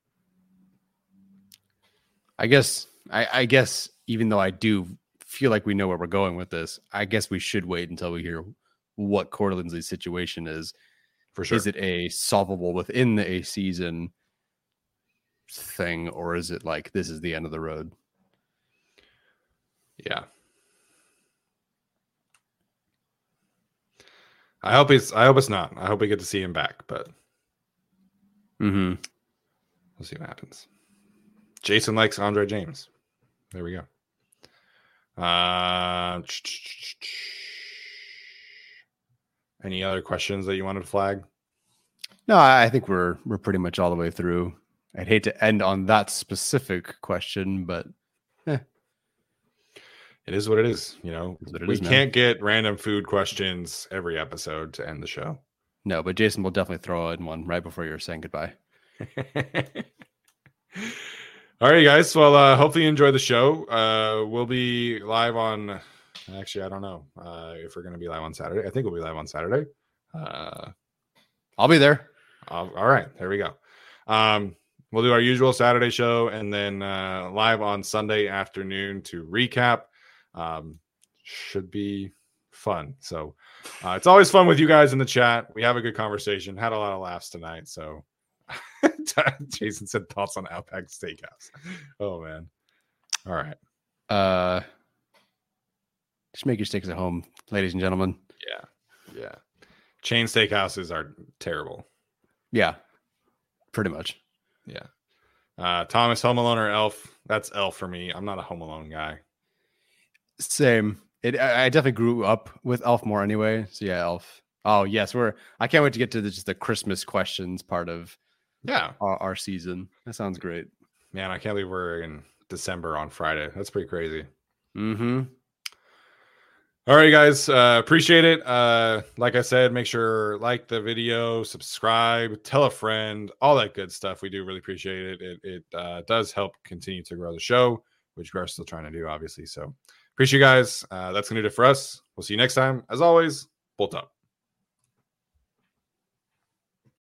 I guess, I, I guess, even though I do feel like we know where we're going with this, I guess we should wait until we hear what Corey Linsley's situation is. For sure. Is it a solvable within the a season thing, or is it like this is the end of the road? Yeah. I hope it's I hope it's not. I hope we get to see him back, but mm-hmm. we'll see what happens. Jason likes Andre James. There we go. Uh, any other questions that you wanted to flag? No, I think we're we're pretty much all the way through. I'd hate to end on that specific question, but eh. It is what it is. You know, it we is, can't get random food questions every episode to end the show. No, but Jason will definitely throw in one right before you're saying goodbye. All right, guys. Well, uh, hopefully you enjoy the show. Uh, we'll be live on. Actually, I don't know uh, if we're going to be live on Saturday. I think we'll be live on Saturday. Uh, I'll be there. I'll, all right, there we go. Um, we'll do our usual Saturday show and then uh, live on Sunday afternoon to recap. Um, should be fun. So uh, it's always fun with you guys in the chat. We have a good conversation. Had a lot of laughs tonight. So Jason said thoughts on Outback Steakhouse. Oh man. All right. Uh, just make your steaks at home, ladies and gentlemen. Yeah. Yeah. Chain steakhouses are terrible. Yeah. Pretty much. Yeah. Uh, Thomas, Home Alone or Elf? That's Elf for me. I'm not a Home Alone guy. Same. It. I definitely grew up with Elf more anyway. So yeah, Elf. Oh yes, we're. I can't wait to get to the, just the Christmas questions part of yeah our, our season. That sounds great. Man, I can't believe we're in December on Friday. That's pretty crazy. Mm-hmm. All right, guys. Uh, appreciate it. Uh, like I said, make sure like the video, subscribe, tell a friend, all that good stuff. We do really appreciate it. It, it uh, does help continue to grow the show, which we're still trying to do, obviously. So appreciate you guys. Uh, that's going to do it for us. We'll see you next time. As always, Bolt Up.